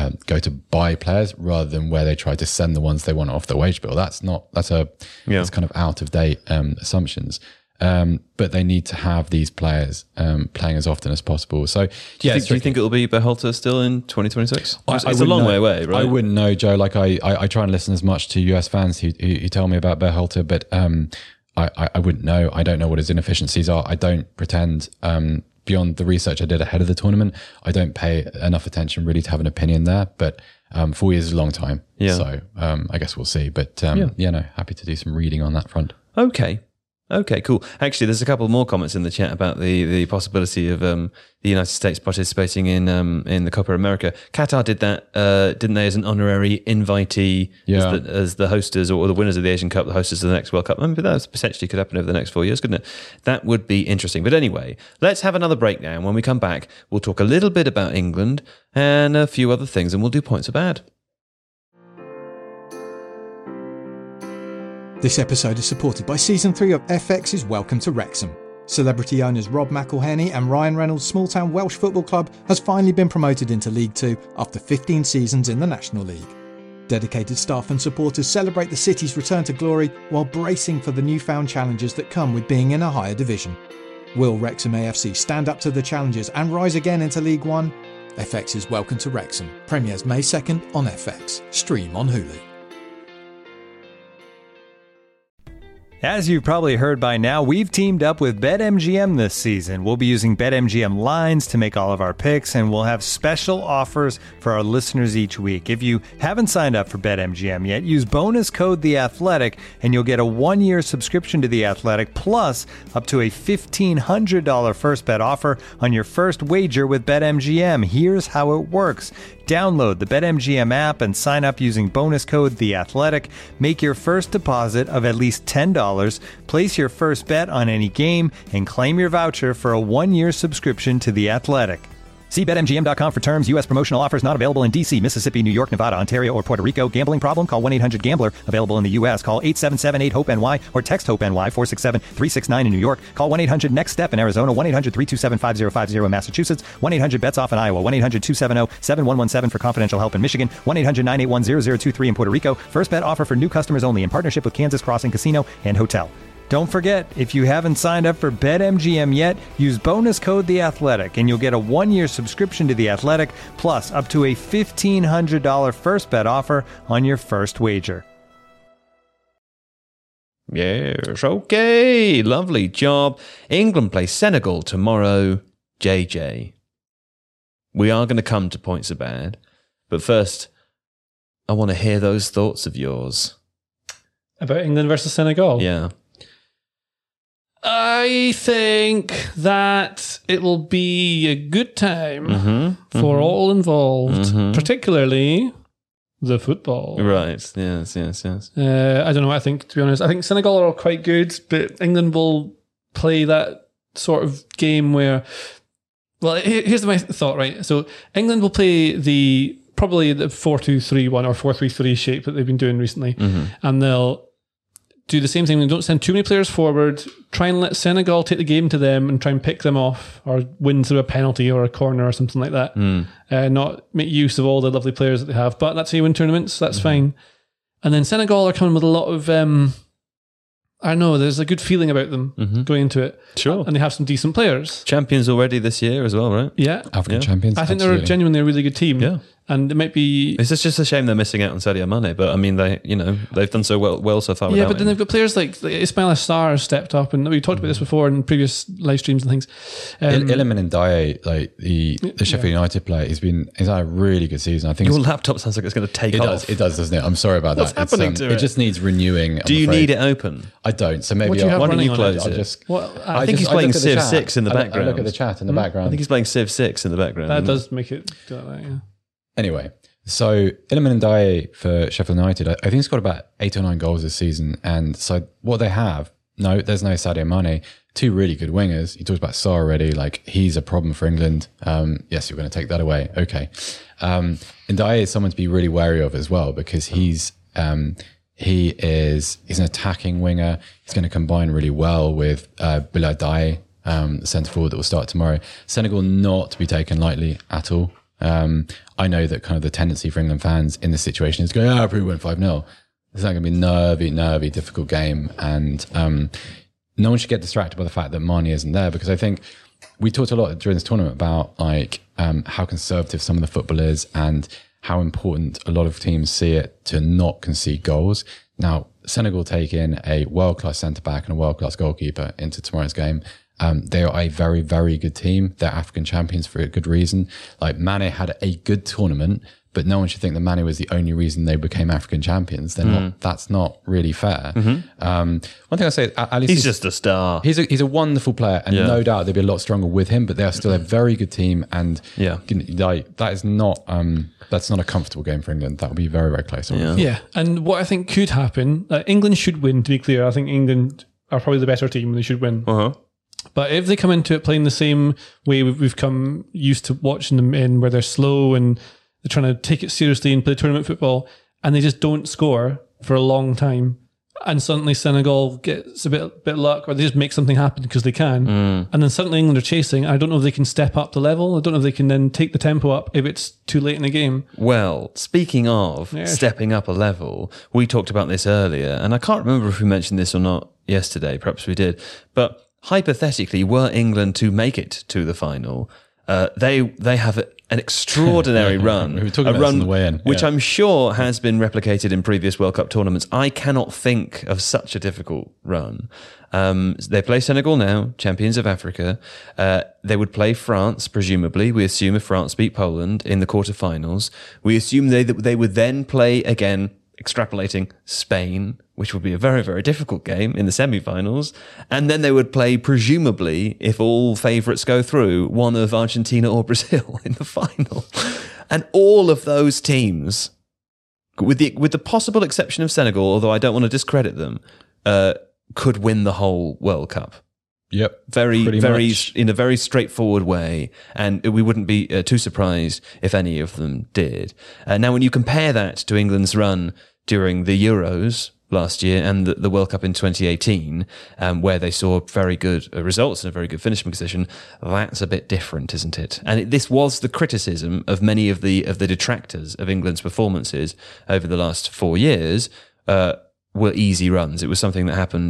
buy players rather than where they try to send the ones they want off the wage bill. That's kind of out of date assumptions. But they need to have these players playing as often as possible. So, do you think it'll be Berhalter still in 2026? It's a long way away, right? I wouldn't know, Joe. Like I try and listen as much to US fans who tell me about Berhalter, but I wouldn't know. I don't know what his inefficiencies are. I don't pretend. Beyond the research I did ahead of the tournament, I don't pay enough attention really to have an opinion there. But 4 years is a long time. Yeah. So I guess we'll see. But happy to do some reading on that front. Okay, cool. Actually, there's a couple more comments in the chat about the possibility of the United States participating in the Copa America. Qatar did that, didn't they, as an honorary invitee as the hosters or the winners of the Asian Cup, the hosters of the next World Cup. I mean, that potentially could happen over the next 4 years, couldn't it? That would be interesting. But anyway, let's have another breakdown. When we come back, we'll talk a little bit about England and a few other things, and we'll do points or bad. This episode is supported by Season 3 of FX's Welcome to Wrexham. Celebrity owners Rob McElhenney and Ryan Reynolds' small-town Welsh football club has finally been promoted into League 2 after 15 seasons in the National League. Dedicated staff and supporters celebrate the city's return to glory while bracing for the newfound challenges that come with being in a higher division. Will Wrexham AFC stand up to the challenges and rise again into League 1? FX's Welcome to Wrexham premieres May 2nd on FX. Stream on Hulu. As you've probably heard by now, we've teamed up with BetMGM this season. We'll be using BetMGM lines to make all of our picks, and we'll have special offers for our listeners each week. If you haven't signed up for BetMGM yet, use bonus code The Athletic, and you'll get a 1-year subscription to The Athletic, plus up to a $1,500 first bet offer on your first wager with BetMGM. Here's how it works. Download the BetMGM app and sign up using bonus code The Athletic. Make your first deposit of at least $10. Place your first bet on any game and claim your voucher for a 1-year subscription to The Athletic. See BetMGM.com for terms. U.S. promotional offers not available in D.C., Mississippi, New York, Nevada, Ontario, or Puerto Rico. Gambling problem? Call 1-800-GAMBLER. Available in the U.S. Call 877-8-HOPE-NY or text HOPE-NY 467-369 in New York. Call 1-800-NEXT-STEP in Arizona. 1-800-327-5050 in Massachusetts. 1-800-BETS-OFF in Iowa. 1-800-270-7117 for confidential help in Michigan. 1-800-981-0023 in Puerto Rico. First bet offer for new customers only in partnership with Kansas Crossing Casino and Hotel. Don't forget, if you haven't signed up for BetMGM yet, use bonus code The Athletic, and you'll get a 1-year subscription to The Athletic, plus up to a $1,500 first bet offer on your first wager. Yes, okay, lovely job. England play Senegal tomorrow. JJ, we are going to come to points are bad, but first, I want to hear those thoughts of yours. About England versus Senegal? Yeah. I think that it will be a good time for all involved, particularly the football. Right, yes. I don't know what I think, to be honest. I think Senegal are all quite good, but England will play that sort of game where... Well, here's my thought, right? So England will play probably the 4-2-3-1 or 4-3-3 shape that they've been doing recently, and they'll do the same thing. They don't send too many players forward, try and let Senegal take the game to them and try and pick them off or win through a penalty or a corner or something like that. Not make use of all the lovely players that they have. But that's how you win tournaments, so that's fine. And then Senegal are coming with a lot of I know there's a good feeling about them going into it. Sure. And they have some decent players. Champions already this year as well, right? Yeah. African champions. I think they're genuinely a really good team. Yeah. And it might be... It's just a shame they're missing out on Sadio Mane, but I mean, they've done so well so far. Yeah, but then they've got players like Ismail Assar has stepped up, and we talked about this before in previous live streams and things. Iliman Ndiaye, like the Sheffield United player, he's had a really good season. I think Your laptop sounds like it's going to take off. It does, doesn't it? I'm sorry about What's that. happening to it? It just needs renewing. Do you need it open? I don't. So maybe What do you have why don't running you on close it? it? I think he's playing Civ 6 in the I background. look at the chat in the background. I think he's playing Civ 6 in the background. That does make it do like that, yeah. Anyway, so Iliman Ndiaye for Sheffield United, I think he's got about 8 or 9 goals this season. And so what they have, there's no Sadio Mane, 2 really good wingers. You talked about Sarr already, like he's a problem for England. Yes, you're going to take that away. Okay. Ndiaye is someone to be really wary of as well, because he's an attacking winger. He's going to combine really well with Bilal Daye, the centre forward that will start tomorrow. Senegal not to be taken lightly at all. I know that kind of the tendency for England fans in this situation is to go, probably win 5-0. It's not going to be a nervy, difficult game. And no one should get distracted by the fact that Mane isn't there, because I think we talked a lot during this tournament about how conservative some of the football is and how important a lot of teams see it to not concede goals. Now, Senegal take in a world-class centre-back and a world-class goalkeeper into tomorrow's game. They are a very, very good team. They're African champions for a good reason. Like Mane had a good tournament, but no one should think that Mane was the only reason they became African champions. They're not. That's not really fair. One thing I say, at least He's just a star. He's a wonderful player, and no doubt they'd be a lot stronger with him. But they are still a very good team, and that is not. That's not a comfortable game for England. That will be very, very close. Yeah, and what I think could happen, England should win. To be clear, I think England are probably the better team and they should win. But if they come into it playing the same way we've come used to watching them in, where they're slow and they're trying to take it seriously and play tournament football, and they just don't score for a long time, and suddenly Senegal gets a bit luck, or they just make something happen because they can, and then suddenly England are chasing. I don't know if they can step up the level. I don't know if they can then take the tempo up if it's too late in the game. Well, speaking of stepping up a level, we talked about this earlier, and I can't remember if we mentioned this or not yesterday. Perhaps we did, but hypothetically, were England to make it to the final, they have an extraordinary run, which I'm sure has been replicated in previous World Cup tournaments. I cannot think of such a difficult run. They play Senegal now, champions of Africa. They would play France, presumably. We assume if France beat Poland in the quarterfinals. We assume they would then play again, extrapolating, Spain, which would be a very, very difficult game in the semi-finals. And then they would play, presumably, if all favourites go through, one of Argentina or Brazil in the final. And all of those teams, with the possible exception of Senegal, although I don't want to discredit them, could win the whole World Cup. Yep. Very in a very straightforward way. And we wouldn't be too surprised if any of them did. Now, when you compare that to England's run during the Euros last year and the World Cup in 2018, where they saw very good results and a very good finishing position, that's a bit different, isn't it? And this was the criticism of many of the detractors of England's performances over the last 4 years, were easy runs. It was something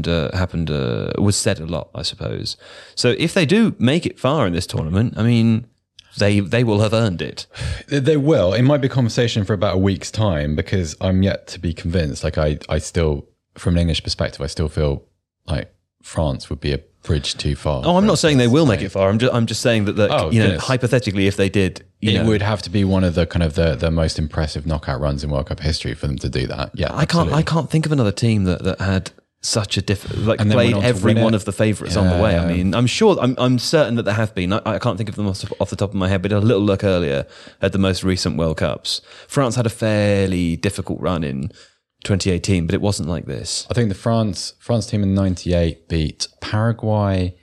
that was said a lot, I suppose. So if they do make it far in this tournament, I mean, they will have earned it. They will. It might be a conversation for about a week's time, because I'm yet to be convinced. Like I still, from an English perspective, I still feel like France would be a bridge too far. Oh, I'm not saying they will make it far. I'm just saying that hypothetically, if they did, it would have to be one of the kind of the most impressive knockout runs in World Cup history for them to do that. Yeah, I can't think of another team that had such a played every one of the favourites on the way. I mean, I'm certain that there have been. I can't think of them off the top of my head, but a little look earlier at the most recent World Cups. France had a fairly difficult run in 2018, but it wasn't like this. I think the France team in 98 beat Paraguay,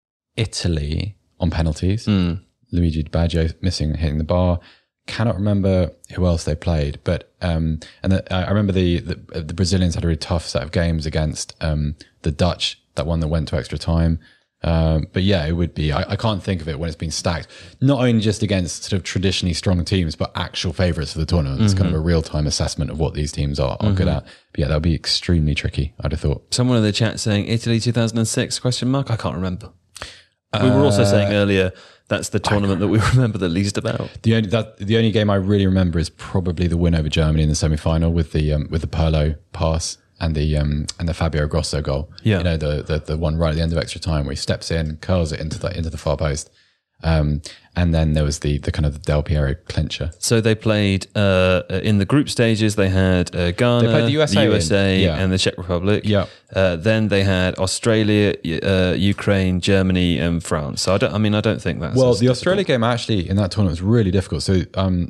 Italy on penalties. Luigi Di Baggio hitting the bar. Cannot remember who else they played, but I remember the Brazilians had a really tough set of games against the Dutch, that one that went to extra time. But yeah, it would be. I can't think of it when it's been stacked, not only just against sort of traditionally strong teams, but actual favourites for the tournament. It's kind of a real-time assessment of what these teams are good at. But yeah, that would be extremely tricky, I'd have thought. Someone in the chat saying Italy 2006, question mark? I can't remember. We were also saying earlier that's the tournament that we remember the least about. The only game I really remember is probably the win over Germany in the semi-final with the Pirlo pass and the Fabio Grosso goal. Yeah. You know, the one right at the end of extra time where he steps in, curls it into the far post. And then there was the kind of the Del Piero clincher. So they played in the group stages. They had Ghana, They played the USA and the Czech Republic. Yeah. Then they had Australia, Ukraine, Germany, and France. So I don't think that's Well, as the difficult. Australia game actually in that tournament was really difficult. So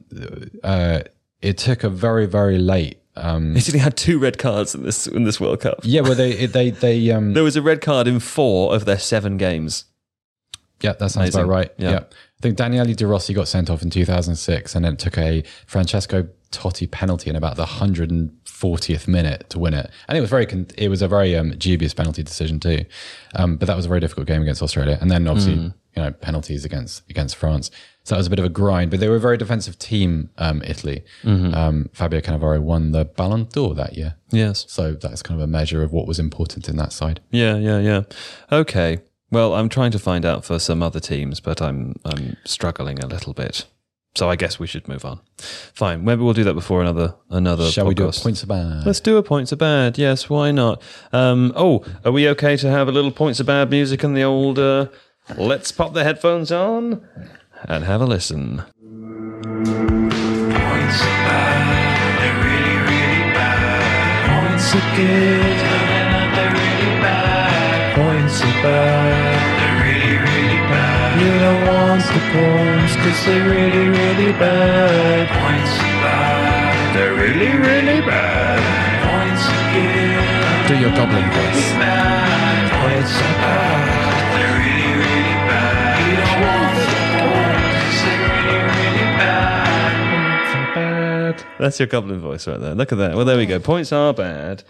it took a very, very late. Italy had 2 red cards in this World Cup. Yeah, well, they There was a red card in 4 of their 7 games. yeah, that sounds Amazing. about right. Yeah. Yeah. I think Daniele De Rossi got sent off in 2006 and then it took a Francesco Totti penalty in about the 140th minute to win it. And it was a very dubious penalty decision too. But that was a very difficult game against Australia. And then obviously, penalties against France. So that was a bit of a grind, but they were a very defensive team, Italy. Fabio Cannavaro won the Ballon d'Or that year. Yes. So that's kind of a measure of what was important in that side. Yeah. Okay. Well, I'm trying to find out for some other teams, but I'm struggling a little bit. So I guess we should move on. Fine. Maybe we'll do that before another Shall we do a podcast. points of bad? Let's do a points of bad. Yes, why not? Are we okay to have a little points of bad music and the old let's pop the headphones on and have a listen. Points are bad, they're really, really bad. Points are good, but they're really bad. Points are bad, they're really, really bad. You don't want the points, cause they're really, really bad. Points are bad, they're really, really bad. Points are good, Do your goblin voice. bad. Points are bad, they're really, really bad. You don't want the points, cause they're really, really bad. Points are bad. That's your goblin voice right there. Look at that. Well, there we go. Points are bad.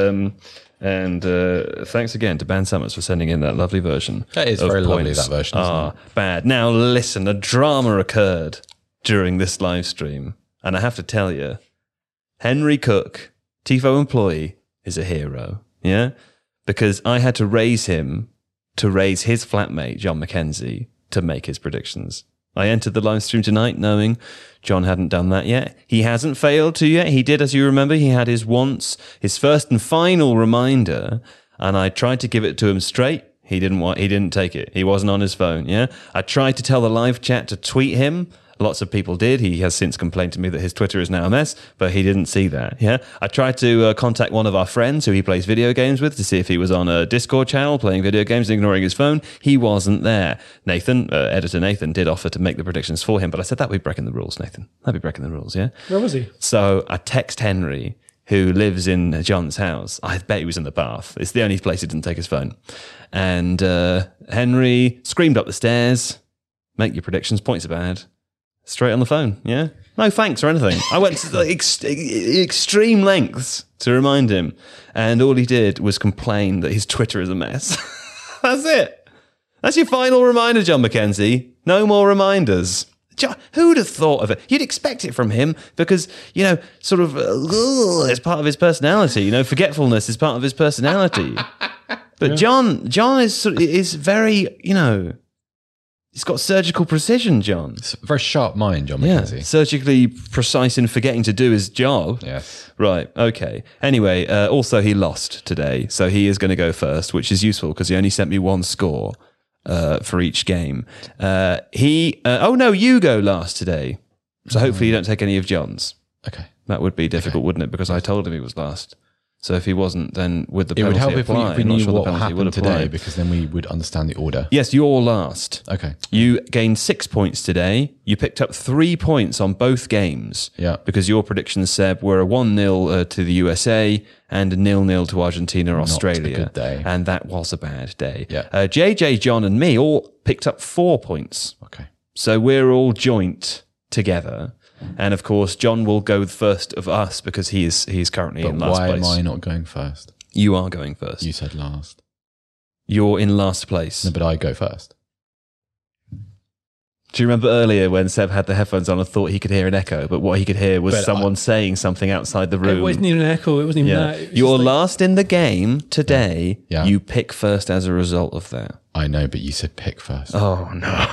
And thanks again to Ban Summers for sending in that lovely version. That is of very lovely, points that version, isn't are bad. Now, listen, a drama occurred during this live stream. And I have to tell you, Henry Cook, TIFO employee, is a hero. Yeah? Because I had to raise him to raise his flatmate, John McKenzie, to make his predictions. I entered the live stream tonight knowing John hadn't done that yet. He hasn't failed to yet. He did, as you remember, he had his first and final reminder, and I tried to give it to him straight. He didn't take it. He wasn't on his phone, yeah? I tried to tell the live chat to tweet him. Lots of people did. He has since complained to me that his Twitter is now a mess, but he didn't see that. Yeah, I tried to contact one of our friends who he plays video games with to see if he was on a Discord channel playing video games, ignoring his phone. He wasn't there. Nathan, editor Nathan, did offer to make the predictions for him, but I said that'd be breaking the rules, Nathan. That'd be breaking the rules. Yeah. Where was he? So I text Henry, who lives in John's house. I bet he was in the bath. It's the only place he didn't take his phone. And Henry screamed up the stairs, make your predictions, points are bad. Straight on the phone, yeah? No thanks or anything. I went to extreme lengths to remind him. And all he did was complain that his Twitter is a mess. That's it. That's your final reminder, John McKenzie. No more reminders. Who'd have thought of it? You'd expect it from him because, sort of, it's part of his personality. Forgetfulness is part of his personality. But John is very, he's got surgical precision, John. It's a very sharp mind, John Yeah, McKenzie. surgically precise in forgetting to do his job. Yes. Right, okay. Anyway, also he lost today, so he is going to go first, which is useful because he only sent me one score for each game. You go last today. So hopefully you don't take any of John's. Okay. That would be difficult, wouldn't it? Because I told him he was last. So if he wasn't, then would the It would penalty help if apply? we I'm not knew sure the what penalty would happened today, apply. because then we would understand the order. Yes, you're last. Okay. You gained 6 points today. You picked up 3 points on both games. Yeah. Because your predictions, Seb, were a 1-0 to the USA and a 0-0 to Argentina, Australia. a good day. And that was a bad day. Yeah. JJ, John, and me all picked up 4 points. Okay. So we're all joint together. And of course, John will go first of us because he's currently But in last why place. am I not going first? You are going first. You said last. you're in last place. No, but I go first. Do you remember earlier when Seb had the headphones on and thought he could hear an echo, but what he could hear was But someone saying something outside the room? It wasn't even an echo. It wasn't even Yeah. that. It was You're just like- last in the game today. Yeah. You pick first as a result of that. I know, but you said pick first. Oh, no.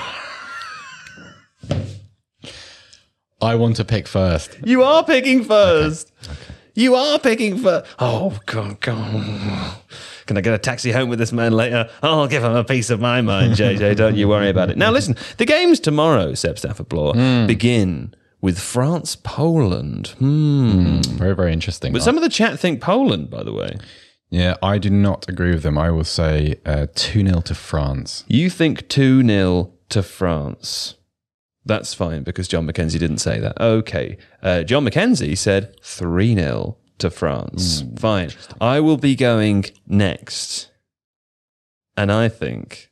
I want to pick first. You are picking first. Okay. You are picking first. Oh, God. Can I get a taxi home with this man later? I'll give him a piece of my mind, JJ. Don't you worry about it. Now, listen, the games tomorrow, Seb Stafford-Bloor, begin with France-Poland. Very, very interesting. But some of the chat think Poland, by the way. Yeah, I do not agree with them. I will say 2-0 to France. You think 2-0 to France. That's fine, because John McKenzie didn't say that. Okay. John McKenzie said 3-0 to France. Fine. I will be going next. And I think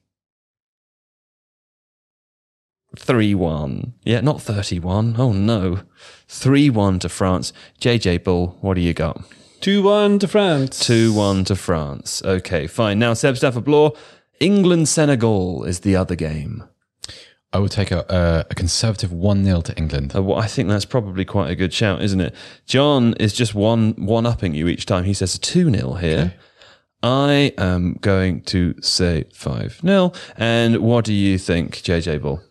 3-1. Yeah, not 31. Oh, no. 3-1 to France. JJ Bull, what do you got? 2-1 to France. 2-1 to France. Okay, fine. Now, Seb Stafford-Bloor, England-Senegal is the other game. I will take a conservative 1-0 to England. Well, I think that's probably quite a good shout, isn't it? John is just one-upping you each time. He says a 2-0 here. Okay. I am going to say 5-0. And what do you think, JJ Bull?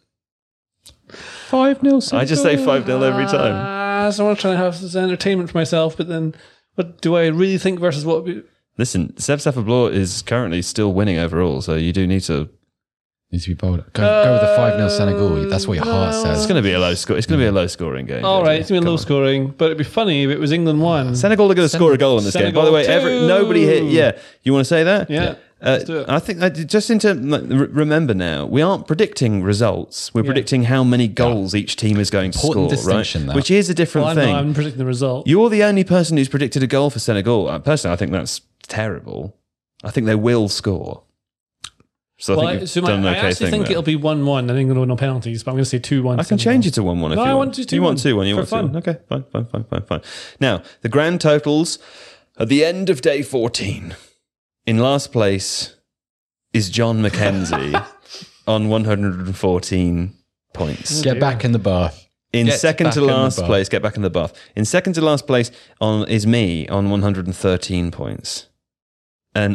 5-0. I just say 5-0 every time. So I'm trying to have this entertainment for myself, but then what do I really think versus what... Listen, Seb Stafford-Bloor is currently still winning overall, so you do need to... Needs to be bolder. Go with the 5-0 Senegal. That's what your heart says. It's going to be a low score. It's going to be a low scoring game. All right, it's going to be low scoring, but it'd be funny if it was England 1. Senegal are going to score a goal in this game. By the way, nobody here. Yeah, you want to say that? Yeah. Let's do it. I think just remember now, we aren't predicting results. We're predicting how many goals each team is going to Important score, distinction, right? that. Which is a different thing. I'm predicting the result. You're the only person who's predicted a goal for Senegal. Personally, I think that's terrible. I think they will score. So I think you've done an okay actually thing think there. it'll be 1-1. I think it'll no penalties, but I'm going to say 2-1. I can change it to 1-1 if No, you I want. want to do You want 2-1 2-1? You for want 2-1? fun. Okay, fine. Now, the grand totals at the end of day 14. In last place is John McKenzie on 114 points. Get back in the bath. In Get second back to in the last bath. place, get back in the bath. In second to last place is me on 113 points. And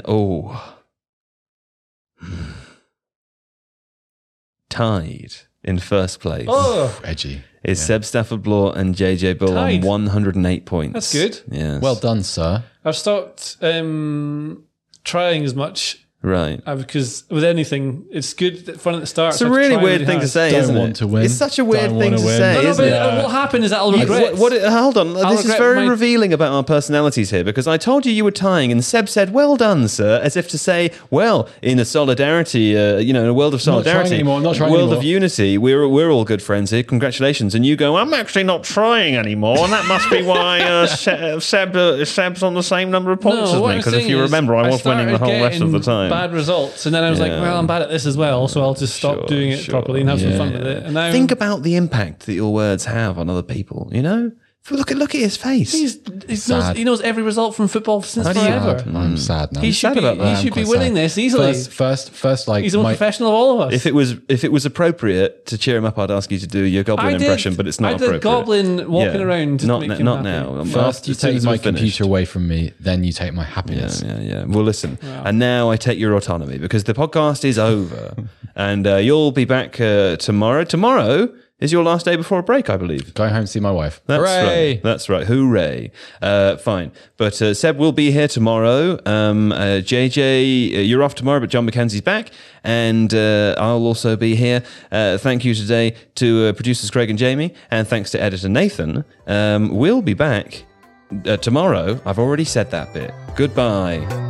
tied in first place Edgy. is Seb Stafford-Bloor and JJ Bull on Tied. 108 points. That's good. Yes. Well done, sir. I've stopped trying as much Right. because with anything, it's good fun at the start. It's a really weird thing to say, Don't isn't want it? to win. It's such a weird Don't thing wanna to win. say, No, isn't it? What will happen is that I'll regret. Hold on. This is regret very my- revealing about our personalities here, because I told you were tying, and Seb said, "Well done, sir," as if to say, "Well, in a solidarity, in a world of not trying solidarity, anymore, not trying world anymore. of unity, we're all good friends here. Congratulations!" And you go, "I'm actually not trying anymore, and that must be why Seb's on the same number of points as what me, I'm because if saying you is remember, I was winning the started whole rest of the getting time." Bad results, and then I was like, Yeah. "Well, I'm bad at this as well, so I'll just stop doing it properly and have some fun with it." And now Think about the impact that your words have on other people. You know, look at his face. he knows every result from football since forever. I'm sad now. He should sad be, about that. he I'm should be quite winning sad. this easily. First, like He's the most professional of all of us. If it was appropriate to cheer him up, I'd ask you to do your goblin impression, but it's not I appropriate. did Goblin walking around to Not make him not happy. now. First, you As soon take as my we're finished. computer away from me, then you take my happiness. Yeah. Well, listen, and now I take your autonomy because the podcast is over, and you'll be back tomorrow. Tomorrow is your last day before a break, I believe. Going home to see my wife. That's Hooray! right. That's right. Hooray. Fine. But Seb will be here tomorrow. JJ, you're off tomorrow, but John McKenzie's back. And I'll also be here. Thank you today to producers Craig and Jamie. And thanks to editor Nathan. We'll be back tomorrow. I've already said that bit. Goodbye.